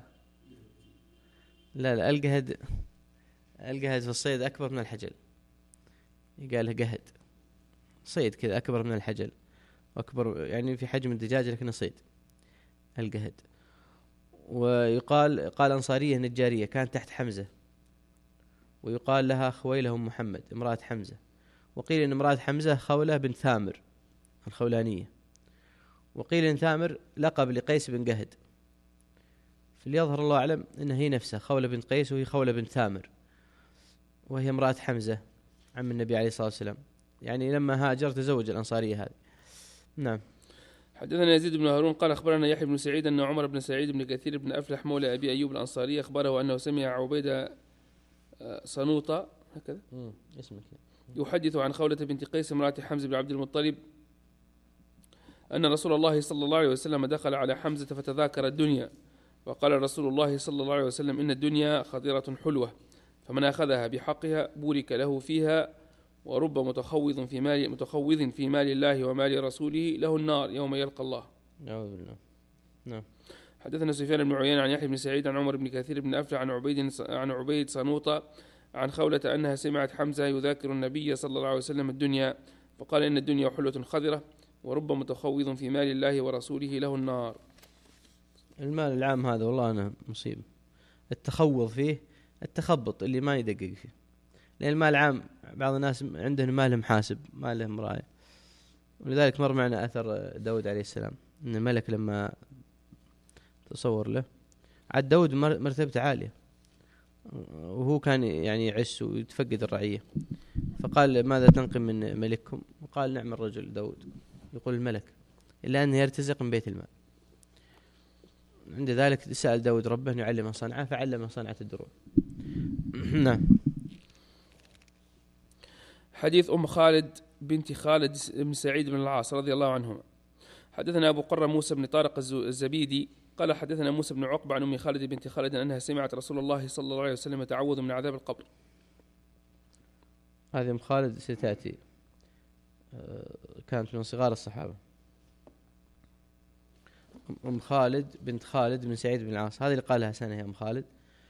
لا لا القهد القهد في الصيد أكبر من الحجل. يقال له قهد صيد كذا أكبر من الحجل، أكبر يعني في حجم الدجاج لكنه صيد القهد. ويقال قال أنصارية نجارية كانت تحت حمزة ويقال لها خويلة أم محمد امرأة حمزة. وقيل إن امرأة حمزة خولة بنت ثامر الخولانية، وقيل إن ثامر لقب لقيس بن قهد، فليظهر الله أعلم إن هي نفسها خولة بنت قيس، وهي خولة بنت ثامر، وهي امرأة حمزة عم النبي عليه الصلاة والسلام، يعني لما هاجر تزوج الأنصارية هذه. نعم.
حدثنا يزيد بن هارون قال أخبرنا يحيى بن سعيد أن عمر بن سعيد بن كثير بن أفلح مولى أبي أيوب الأنصاري أخبره أنه سمع عبيدة صنوطة هكذا
اسمك
يحدث عن خولة بنت قيس امرأة حمزة بن عبد المطلب أن رسول الله صلى الله عليه وسلم دخل على حمزة فتذاكر الدنيا، وقال رسول الله صلى الله عليه وسلم إن الدنيا خضرة حلوة، فمن أخذها بحقها بورك له فيها، ورب متخوض في مال متخوض في مال الله ومال رسوله له النار يوم يلقى الله.
نعوذ بالله. نعم.
حدثنا سفيان بن عيينة عن يحيى بن سعيد عن عمر بن كثير بن أفلح عن عبيد عن عبيد صنوطة عن خولة أنها سمعت حمزة يذاكر النبي صلى الله عليه وسلم الدنيا، فقال إن الدنيا حلوة خضرة، ورب متخوض في مال الله ورسوله له النار.
المال العام هذا والله أنا مصيبة، التخوض فيه التخبط اللي ما يدقق فيه، لأن المال العام بعض الناس عندهم مالهم حاسب ما لهم راية. ولذلك مر معنا أثر داود عليه السلام أن الملك لما تصور له عاد داود مرتبته عالية، وهو كان يعني يعس ويتفقد الرعية، فقال ماذا تنقم من ملككم؟ وقال نعم الرجل داود، يقول الملك إلا أنه يرتزق من بيت المال. عند ذلك سأل داود ربه أن يعلمه صنعة، فعلمه صنعة الدروع. نعم.
حديث أم خالد بنت خالد بن سعيد بن العاص رضي الله عنهما. حدثنا أبو قرة موسى بن طارق الزبيدي قال حدثنا موسى بن عقبة عن أم خالد بنت خالد أنها سمعت رسول الله صلى الله عليه وسلم تعوذ من عذاب القبر.
هذه أم خالد ستأتي، كانت من صغار الصحابة. أم خالد بنت خالد بن سعيد بن العاص، هذه اللي قالها سنة يا أم خالد،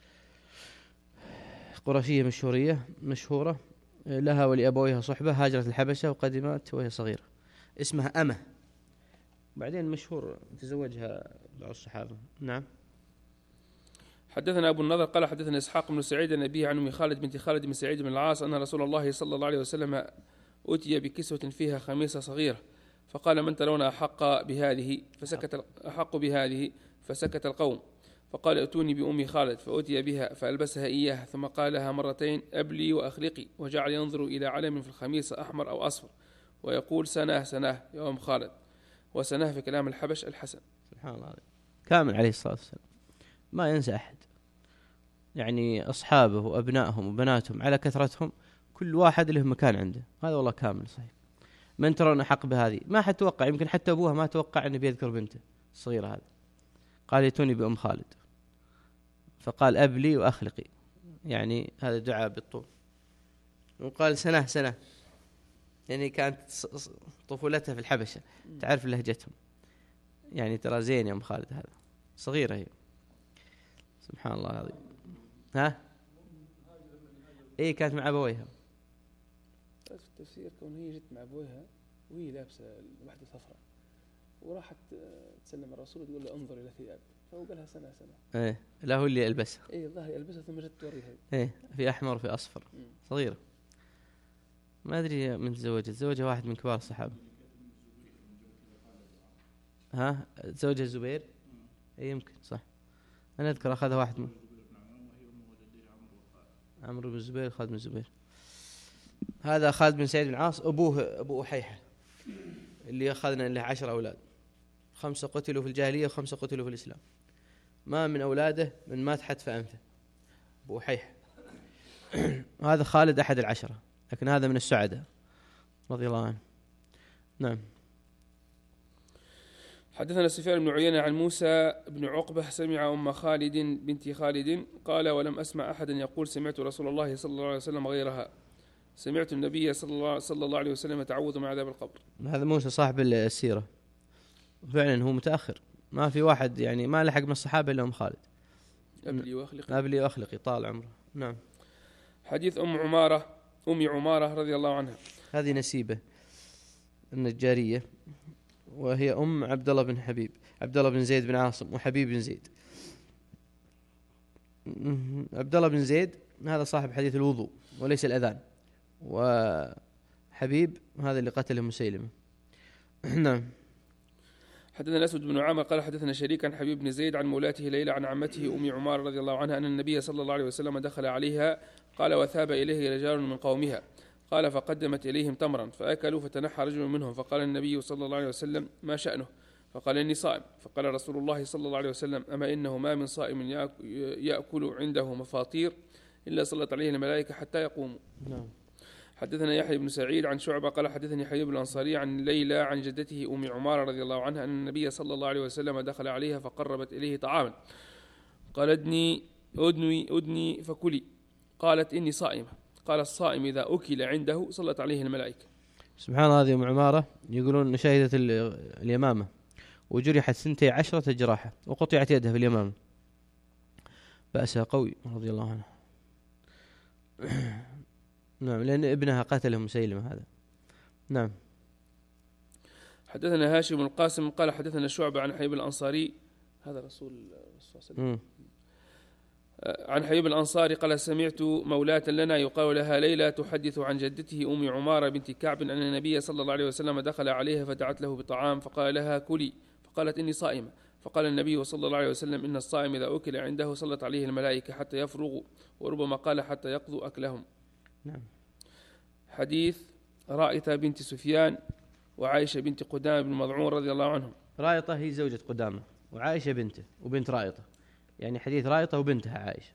قرشية مشهورية مشهورة، لها ولأبويها صحبة، هاجرت الحبشة وقدمت وهي صغيرة، اسمها أمة، بعدين مشهور تزوجها بعض الصحابة. نعم.
حدثنا أبو النضر قال حدثنا إسحاق بن سعيد النبي عن أم خالد بنت خالد بن سعيد بن العاص أن رسول الله صلى الله عليه وسلم أتي بكسوة فيها خميصة صغيرة، فقال من ترون أحق بهذه؟ فسكت أحق بهذه فسكت القوم، فقال ائتوني بأم خالد، فأتي بها فألبسها إياها، ثم قال لها مرتين أبلي وأخلقي، وجعل ينظر إلى علم في الخميصة أحمر أو أصفر ويقول سناه سناه يا أم خالد، وسناه في كلام الحبش الحسن.
سبحان الله كامل عليه الصلاة والسلام، ما ينسى أحد، يعني أصحابه وأبنائهم وبناتهم على كثرتهم كل واحد له مكان عنده، هذا والله كامل صحيح. من ترون حق بهذه؟ ما حد توقع، يمكن حتى أبوها ما توقع أنه بيذكر بنته الصغيرة هذه. قال يتوني بأم خالد، فقال أبلي وأخلقي، يعني هذا دعاء بالطول. وقال سنة سنة، يعني كانت طفولتها في الحبشة، تعرف لهجتهم، يعني ترى زين يا أم خالد، هذا صغيرة هي، سبحان الله العظيم. ها إيه كانت مع أبويها.
في التفسير كون هي جت مع أبويها وهي لابسة واحدة صفراء، وراحت تسلم الرسول تقول له انظر إلى ثياب، فهو قالها سنة سنة.
إيه لا هو اللي يلبسها.
إيه الظاهر يلبسها ثم جت توريها.
إيه في أحمر وفي أصفر، صغيرة، ما أدري من تزوجت، تزوجها واحد من كبار الصحابة. ها تزوجها الزبير. إيه يمكن صح، أنا أذكر أخذها واحد من عمرو بن الزبير، خالد بن الزبير. هذا خالد بن سعيد بن العاص أبوه أبو أحيحة اللي أخذنا له عشر أولاد، خمسة قتلوا في الجاهلية وخمسة قتلوا في الإسلام، ما من أولاده من مات حتف أنفه، أبو أحيحة. هذا خالد أحد العشرة، لكن هذا من السعداء رضي الله عنه. نعم.
حدثنا سفيان بن عيينة عن موسى بن عقبة سمع أم خالد بنت خالد قال ولم أسمع أحدا يقول سمعت رسول الله صلى الله عليه وسلم غيرها، سمعت النبي صلى الله, صلى الله عليه وسلم تعوذ من عذاب القبر.
هذا موسى صاحب السيرة، فعلا هو متأخر، ما في واحد يعني ما لحق من الصحابة إلا أم خالد.
أبلي وأخلقي.
أبلي وأخلقي طال عمره. نعم.
حديث أم عمارة أم عمارة رضي الله عنها،
هذه نسيبة النجارية، وهي أم عبد الله بن حبيب عبد الله بن زيد بن عاصم وحبيب بن زيد. عبد الله بن زيد هذا صاحب حديث الوضوء وليس الأذان، وحبيب هذا اللي قتله مسيلمة. نعم.
حدثنا الأسود بن عامر قال حدثنا شريك عن حبيب بن زيد عن مولاته ليلى عن عمته أم عمار رضي الله عنها أن النبي صلى الله عليه وسلم دخل عليها قال وثاب إليه رجال من قومها قال فقدمت إليهم تمرا فأكلوا فتنحى رجل منهم فقال النبي صلى الله عليه وسلم ما شأنه؟ فقال إني صائم. فقال رسول الله صلى الله عليه وسلم أما إنه ما من صائم يأكل عنده مفاطير إلا صلت عليه الملائكة حتى يقوموا.
نعم.
حدثنا يحيى بن سعيد عن شعبة قال حدثني حبيب الأنصاري عن ليلى عن جدته أم عمارة رضي الله عنها أن النبي صلى الله عليه وسلم دخل عليها فقربت إليه طعاما قال أدني أدني أدني فكلي قالت إني صائمة. قال الصائم إذا أكل عنده صلت عليه الملائكة.
سبحان الله. هذه أم عمارة يقولون شهدت اليمامة وجرحت سنتي عشرة جراحة وقطعت يدها في اليمامة، بأسها قوي رضي الله عنها. نعم، لأن ابنها قتله مسيلمة هذا. نعم.
حدثنا هاشم بن القاسم قال حدثنا الشعبة عن حبيب الأنصاري هذا رسول الله صلى الله عليه وسلم عن حبيب الأنصاري قال سمعت مولاة لنا يقال لها ليلى تحدث عن جدته أم عمارة بنت كعب أن النبي صلى الله عليه وسلم دخل عليها فدعت له بطعام فقال لها كلي فقالت إني صائمة. فقال النبي صلى الله عليه وسلم إن الصائم إذا أكل عنده صلت عليه الملائكة حتى يفرغوا وربما قال حتى يقضوا أكلهم.
نعم.
حديث رائطة بنت سفيان وعائشة بنت قدامة بن مضعون رضي الله عنهم.
رائطة هي زوجة قدامة وعائشة بنته وبنت رائطة، يعني حديث رائطة وبنتها عائشة،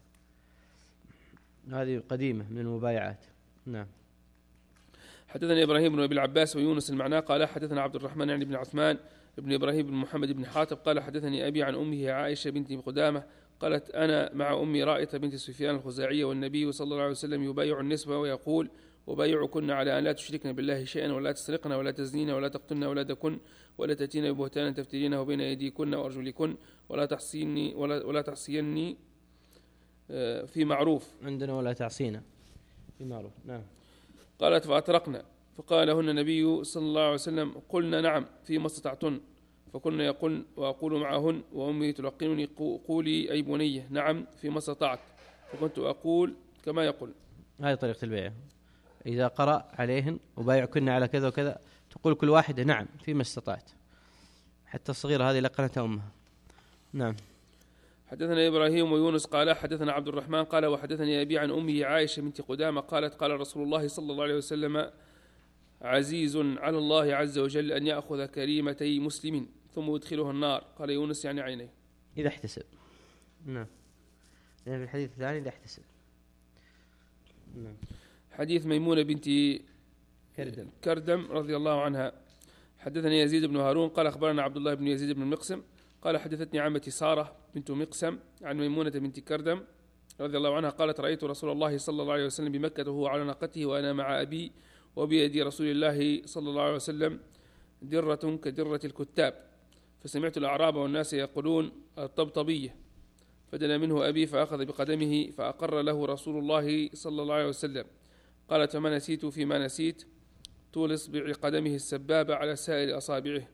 هذه قديمة من المبايعات. نعم.
حدثنا إبراهيم بن أبي العباس ويونس المعنى قال حدثنا عبد الرحمن عن ابن عثمان ابن إبراهيم بن محمد بن حاتب قال حدثني أبي عن أمه عائشة بنت قدامة قالت أنا مع أمي رائطة بنت سفيان الخزاعية والنبي صلى الله عليه وسلم يبايع النسبة ويقول وبايعكن على أن لا تشركن بالله شيئا ولا تسرقن ولا تزنين ولا تقتلن أولادكن ولا تأتين ببهتان تفترينه بين أيديكن وأرجلكن ولا تحصيني ولا ولا تحصيني في معروف
عندنا ولا تعصينا في معروف. نعم.
قالت فأطرقنا فقال لهن النبي صلى الله عليه وسلم قلنا نعم فيما استطعتن فكنا يقولن وأقول معهن وأمي تلقنني قولي أي بنية نعم فيما استطعت فكنت أقول كما يقول.
هذه طريقة البيع، إذا قرأ عليهن وبايعكن على كذا وكذا تقول كل واحدة نعم فيما استطعت، حتى الصغيرة هذه لقنتها أمها. نعم.
حدثنا إبراهيم ويونس قال حدثنا عبد الرحمن قال وحدثني أبي عن أمه عائشة بنت قدامة قالت قال رسول الله صلى الله عليه وسلم عزيز على الله عز وجل أن يأخذ كريمتي مسلم ثم يدخلها النار. قال يونس يعني عينيه
إذا احتسب. نعم. يعني في الحديث الثاني إذا احتسب. نعم.
حديث ميمونة بنت
كردم.
كردم رضي الله عنها. حدثني يزيد بن هارون قال أخبرنا عبد الله بن يزيد بن المقسم قال حدثتني عمتي سارة بنت مقسم عن ميمونة بنت كردم رضي الله عنها قالت رأيت رسول الله صلى الله عليه وسلم بمكة وهو على ناقته وأنا مع أبي وبيدي رسول الله صلى الله عليه وسلم درة كدرة الكتاب فسمعت الأعراب والناس يقولون الطبطبية فدنا منه أبي فأخذ بقدمه فأقر له رسول الله صلى الله عليه وسلم. قالت فما نسيت فيما نسيت طول إصبع قدمه السبابة على سائر أصابعه.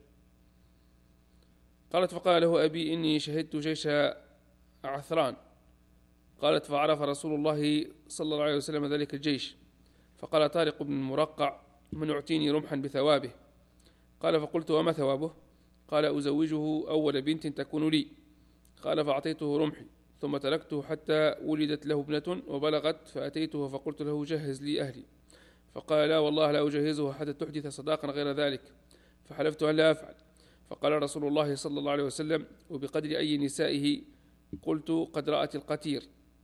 قالت فقال له أبي إني شهدت جيش عثران. قالت فعرف رسول الله صلى الله عليه وسلم ذلك الجيش فقال طارق بن المرقع من يعطيني رمحا بثوابه. قال فقلت وما ثوابه؟ قال أزوجه أول بنت تكون لي. قال فأعطيته رمحي ثم تركته حتى ولدت له ابنة وبلغت فأتيته فقلت له جهز لي أهلي فقال لا والله لا أجهزه حتى تحدث صداقا غير ذلك فحلفت أن لا أفعل. فقال رسول الله صلى الله عليه وسلم وبقدر أي نسائه؟ قلت قد رأت القتير.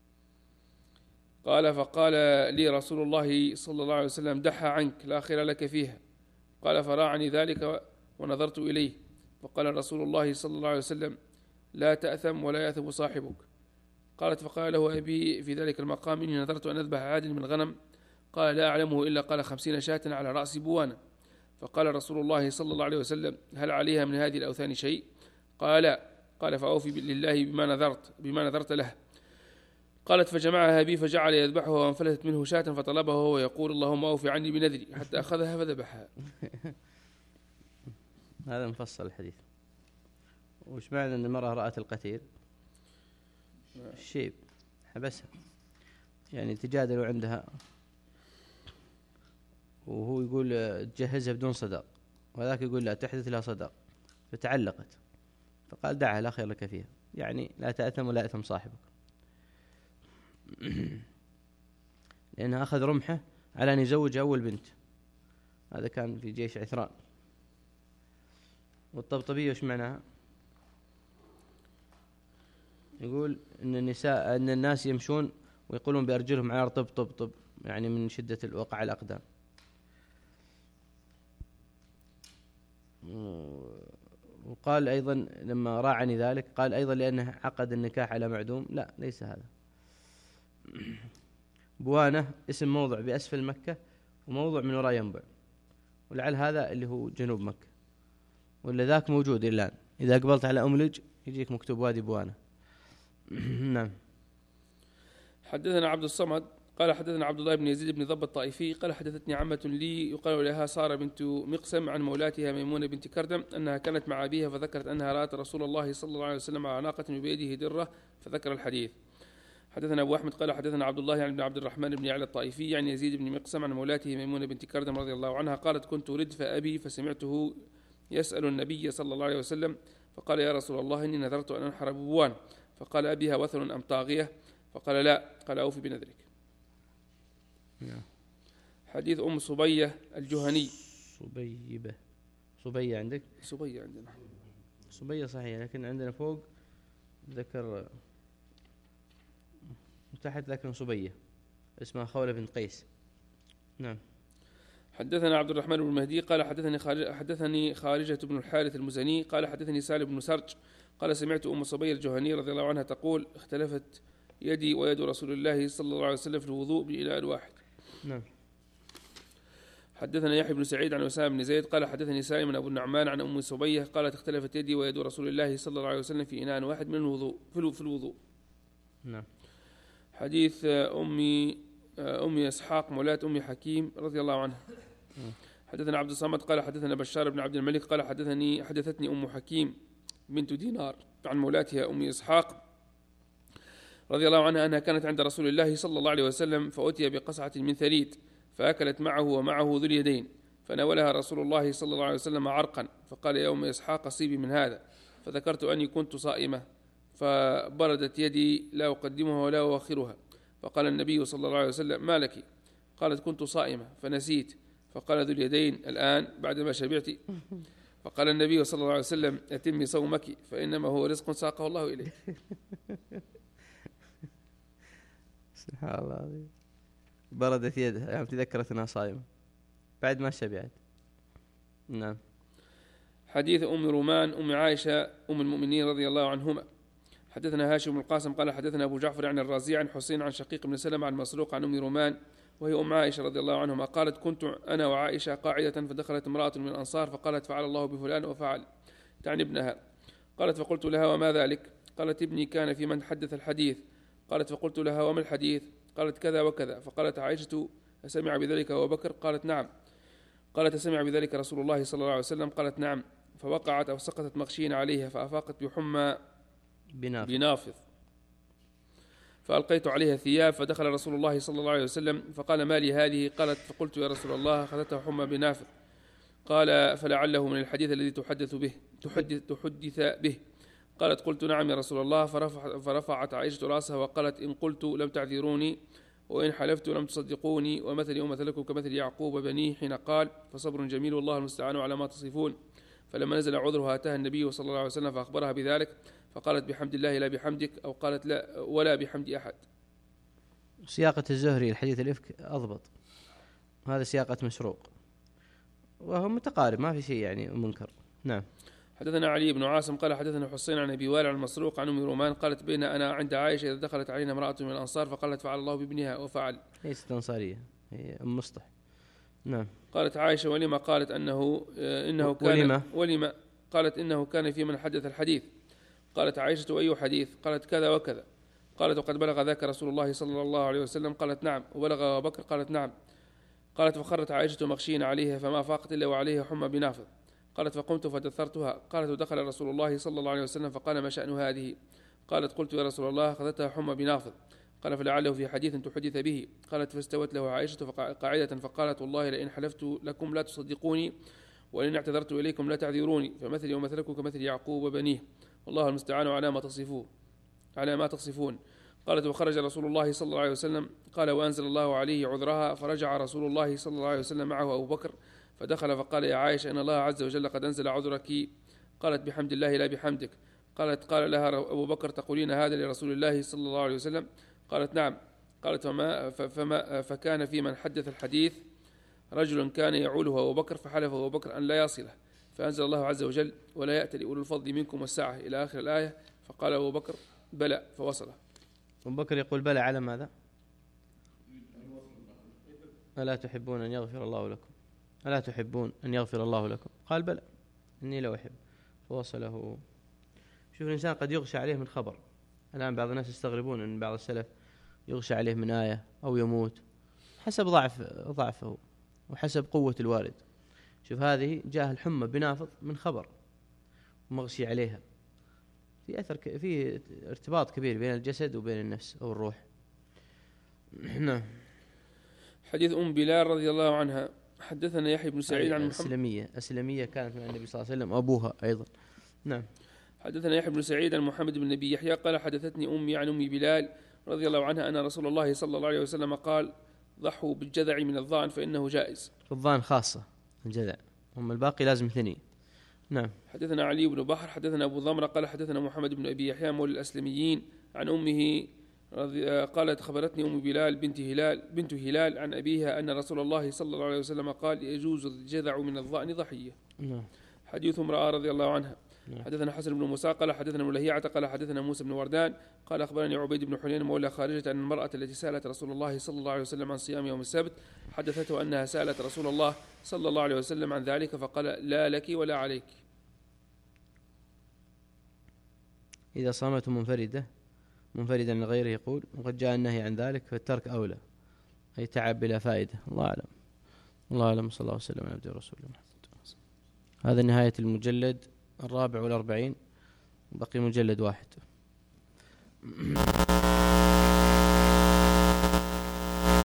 قال فقال لي رسول الله صلى الله عليه وسلم دحى عنك لا خير لك فيها. قال فراعني ذلك ونظرت إليه فقال رسول الله صلى الله عليه وسلم لا تأثم ولا يأثم صاحبك. قالت فقال له أبي في ذلك المقام إني نظرت أن أذبح عادل من الغنم. قال لا أعلمه إلا قال خمسين شاة على رأس بوانا. فقال رسول الله صلى الله عليه وسلم هل عليها من هذه الأوثان شيء؟ قال لا. قال فأوفي لله بما نذرت بما نذرت له. قالت فجمعها بي فجعل يذبحها وانفلتت منه شاة فطلبها وهو يقول اللهم أوفي عني بنذري حتى أخذها فذبحها.
هذا مفصل الحديث. وش معنى أن المرأة رأت القتيل؟ الشيب حبسها يعني تجادلوا عندها، وهو يقول تجهزها بدون صداق، وذاك يقول لا تحدث لها صداق، فتعلقت، فقال دعها لا خير لك فيها، يعني لا تأثم ولا أثم صاحبك. لأنه أخذ رمحه على أن يزوج أول بنت، هذا كان في جيش عثران. والطبطبية وش معناها؟ يقول إن النساء أن الناس يمشون ويقولون بأرجلهم على طب طب طب، يعني من شدة الوقع الأقدام. وقال أيضا لما راعني ذلك، قال أيضا لأنه عقد النكاح على معدوم. لا، ليس هذا. بوانة اسم موضع بأسفل مكة وموضع من وراء ينبع، ولعل هذا اللي هو جنوب مكة، ولا ذاك موجود الآن. إذا قبلت على أملج يجيك مكتوب وادي بوانة. نعم.
حدثنا عبد الصمد قال حدثنا عبد الله بن يزيد بن ضب الطائفي قال حدثتني عمة لي يقال لها سارة بنت مقسم عن مولاتها ميمونة بنت كردم أنها كانت مع أبيها، فذكرت أنها رأت رسول الله صلى الله عليه وسلم على ناقة بيده درة، فذكر الحديث. حدثنا أبو أحمد قال حدثنا عبد الله يعني بن عبد الرحمن بن يعلى الطائفي يعني يزيد بن مقسم عن مولاته ميمونة بنت كردم رضي الله عنها قالت كنت ردف أبي فسمعته يسأل النبي صلى الله عليه وسلم فقال يا رسول الله إني نذرت أن أنحر ببوان، فقال أبيها وثن أم طاغية؟ فقال لا، قال أوفي بنذرك. حديث أم صبية الجهني.
صبيبة صبية عندك؟
صبية عندنا.
صبية صحيح، لكن عندنا فوق ذكر تحت لكن صبية اسمها خولة بنت قيس. نعم.
حدثنا عبد الرحمن بن مهدي قال حدثني خارج حدثني خارجة بن الحارث المزني قال حدثني سالم بن سرج قال سمعت أم صبية الجهني رضي الله عنها تقول اختلفت يدي ويد رسول الله صلى الله عليه وسلم في الوضوء بإناء واحد.
نعم.
حدثنا يحيى بن سعيد عن أسامة بن زيد قال حدثني سالم أبو النعمان عن أم صبية قالت اختلفت يدي ويد رسول الله صلى الله عليه وسلم في إناء واحد من الوضوء في الوضوء.
نعم.
حديث أمي أمي إسحاق مولاة أمي حكيم رضي الله عنها. حدثنا عبد الصمد قال حدثنا بشار بن عبد الملك قال حدثني حدثتني أم حكيم بنت دينار عن مولاتها أمي إسحاق رضي الله عنها أنها كانت عند رسول الله صلى الله عليه وسلم فأتي بقصعة من ثريد فأكلت معه ومعه ذو اليدين، فناولها رسول الله صلى الله عليه وسلم عرقا فقال يا أم إسحاق صيبي من هذا، فذكرت أني كنت صائمة فبردت يدي لا أقدمها ولا أؤخرها، فقال النبي صلى الله عليه وسلم ما لك؟ قالت كنت صائمة فنسيت، فقال ذو اليدين الآن بعدما شبعت؟ فقال النبي صلى الله عليه وسلم أتمي صومك فإنما هو رزق ساقه الله إليه.
سبحان الله، بردت يدها يعني تذكرت أنها صائمة بعد ما شبعت. نعم.
حديث أم رومان أم عائشة أم المؤمنين رضي الله عنهما. حدثنا هاشم بن القاسم قال حدثنا أبو جعفر عن الرازي عن حسين عن شقيق بن سلمة عن مسروق عن أم رومان وهي أم عائشة رضي الله عنهما قالت كنت أنا وعائشة قاعدة فدخلت امرأة من الأنصار فقالت فعل الله بفلان وفعل، تعني ابنها. قالت فقلت لها وما ذلك؟ قالت ابني كان في من حدث الحديث. قالت فقلت لها وما الحديث؟ قالت كذا وكذا. فقالت عائشة أسمع بذلك أبو بكر؟ قالت نعم. قالت أسمع بذلك رسول الله صلى الله عليه وسلم؟ قالت نعم. فوقعت أو سقطت مغشين عليها فأفاقت بحمى
بنافذ,
بنافذ. فألقيت عليها ثياب فدخل رسول الله صلى الله عليه وسلم فقال ما لي هذه؟ قالت فقلت يا رسول الله أخذتها حمى بنافذ. قال فلعله من الحديث الذي تحدث به تحدث, تحدث به. قالت قلت نعم يا رسول الله. فرفع فرفعت عائشة رأسها وقالت إن قلت لم تعذروني وإن حلفت لم تصدقوني ومثلي ومثلكم كمثل يعقوب بنيه حين قال فصبر جميل والله المستعان على ما تصفون. فلما نزل عذرها أتاها النبي صلى الله عليه وسلم فأخبرها بذلك فقالت بحمد الله لا بحمدك أو قالت لا ولا بحمد أحد.
سياقة الزهري الحديث الإفك أضبط، هذا سياقة مسروق وهو متقارب ما في شيء يعني منكر. نعم.
حدثنا علي بن عاصم قال حدثنا حسين عن أبي وائل عن مسروق عن أم رومان قالت بين أنا عند عائشة إذا دخلت علينا امرأة من الأنصار فقالت فعل الله بابنها وفعل.
ليست أنصارية، هي أم مصطح. نعم.
قالت عائشة ولما قالت أنه إنه كان
ولما
ولما قالت إنه كان في من حدث الحديث. قالت عائشة أي حديث؟ قالت كذا وكذا. قالت وقد بلغ ذاك رسول الله صلى الله عليه وسلم؟ قالت نعم. وبلغ أبو بكر؟ قالت نعم. قالت فخرت عائشة مغشين عليها فما فاقت إلا وعليها حمى بنافذ. قالت فقمت فدثرتها. قالت ودخل رسول الله صلى الله عليه وسلم فقال ما شأن هذه؟ قالت قلت يا رسول الله أخذتها حمى بنافذ. قال فلعله في حديث تحدث به. قالت فاستوت له عائشة قاعدة فقالت والله لئن حلفت لكم لا تصدقوني ولئن اعتذرت إليكم لا تعذروني فمثلي ومثلكم كمثل يعقوب وبنيه والله المستعان على ما تصفون على ما تصفون. قالت وخرج رسول الله صلى الله عليه وسلم قال وأنزل الله عليه عذرها فرجع رسول الله صلى الله عليه وسلم معه أبو بكر فدخل فقال يا عائشة إن الله عز وجل قد أنزل عذرك. قالت بحمد الله لا بحمدك. قالت قال لها أبو بكر تقولين هذا لرسول الله صلى الله عليه وسلم؟ قالت نعم. قالت فما, فما فكان في من حدث الحديث رجل كان يعوله أبو بكر فحلف أبو بكر أن لا يصله فأنزل الله عز وجل ولا يأتي لأولو الفضل منكم والسعة إلى آخر الآية. فقال أبو بكر بلى فوصله.
أبو بكر يقول بلى على ماذا؟ ألا تحبون أن يغفر الله لكم ألا تحبون أن يغفر الله لكم؟ قال بلى إني لا أحب فوصله. شوف الإنسان قد يغشى عليه من خبر. الآن بعض الناس يستغربون أن بعض السلف يغشى عليه من آية أو يموت حسب ضعف ضعفه وحسب قوة الوارد. شوف هذه جاء الحمى بنافض من خبر ومغشي عليها، في أثر ك... في ارتباط كبير بين الجسد وبين النفس أو الروح. نعم.
حديث أم بلال رضي الله عنها. حدثنا يحيى بن سعيد عن محمد
أسلمية أسلمية كانت مع النبي صلى الله عليه وسلم وأبوها أيضا. نعم.
حدثنا يحيى بن سعيد عن محمد بن نبي يحيى قال حدثتني أمي عن أم بلال رضي الله عنها أن رسول الله صلى الله عليه وسلم قال ضحوا بالجذع من الضأن فإنه جائز.
الضأن خاصة الجذع، هم الباقي لازم ثني. نعم.
حدثنا علي بن بحر حدثنا أبو ضمرة قال حدثنا محمد بن أبي يحيى مولى الأسلميين عن أمه قالت خبرتني أم بلال بنت هلال بنت هلال عن أبيها أن رسول الله صلى الله عليه وسلم قال يجوز الجذع من الضأن ضحية.
نعم.
حديث امرأة رضي الله عنها.
نعم.
حدثنا حسن بن موسى قال حدثنا ملهيعة قال حدثنا موسى بن وردان قال أخبرني عبيد بن حنين مولى خارجة أن المرأة التي سألت رسول الله صلى الله عليه وسلم عن صيام يوم السبت حدثته أنها سألت رسول الله صلى الله عليه وسلم عن ذلك فقال لا لك ولا عليك.
إذا صامت منفردة منفردا لغيره يقول وقد جاء النهي عن ذلك فالترك أولى، أي تعب بلا فائدة. الله أعلم. الله أعلم. صلى الله عليه وسلم على عبده ورسوله محمد. هذا نهاية المجلد الرابع والأربعين، بقي مجلد واحد.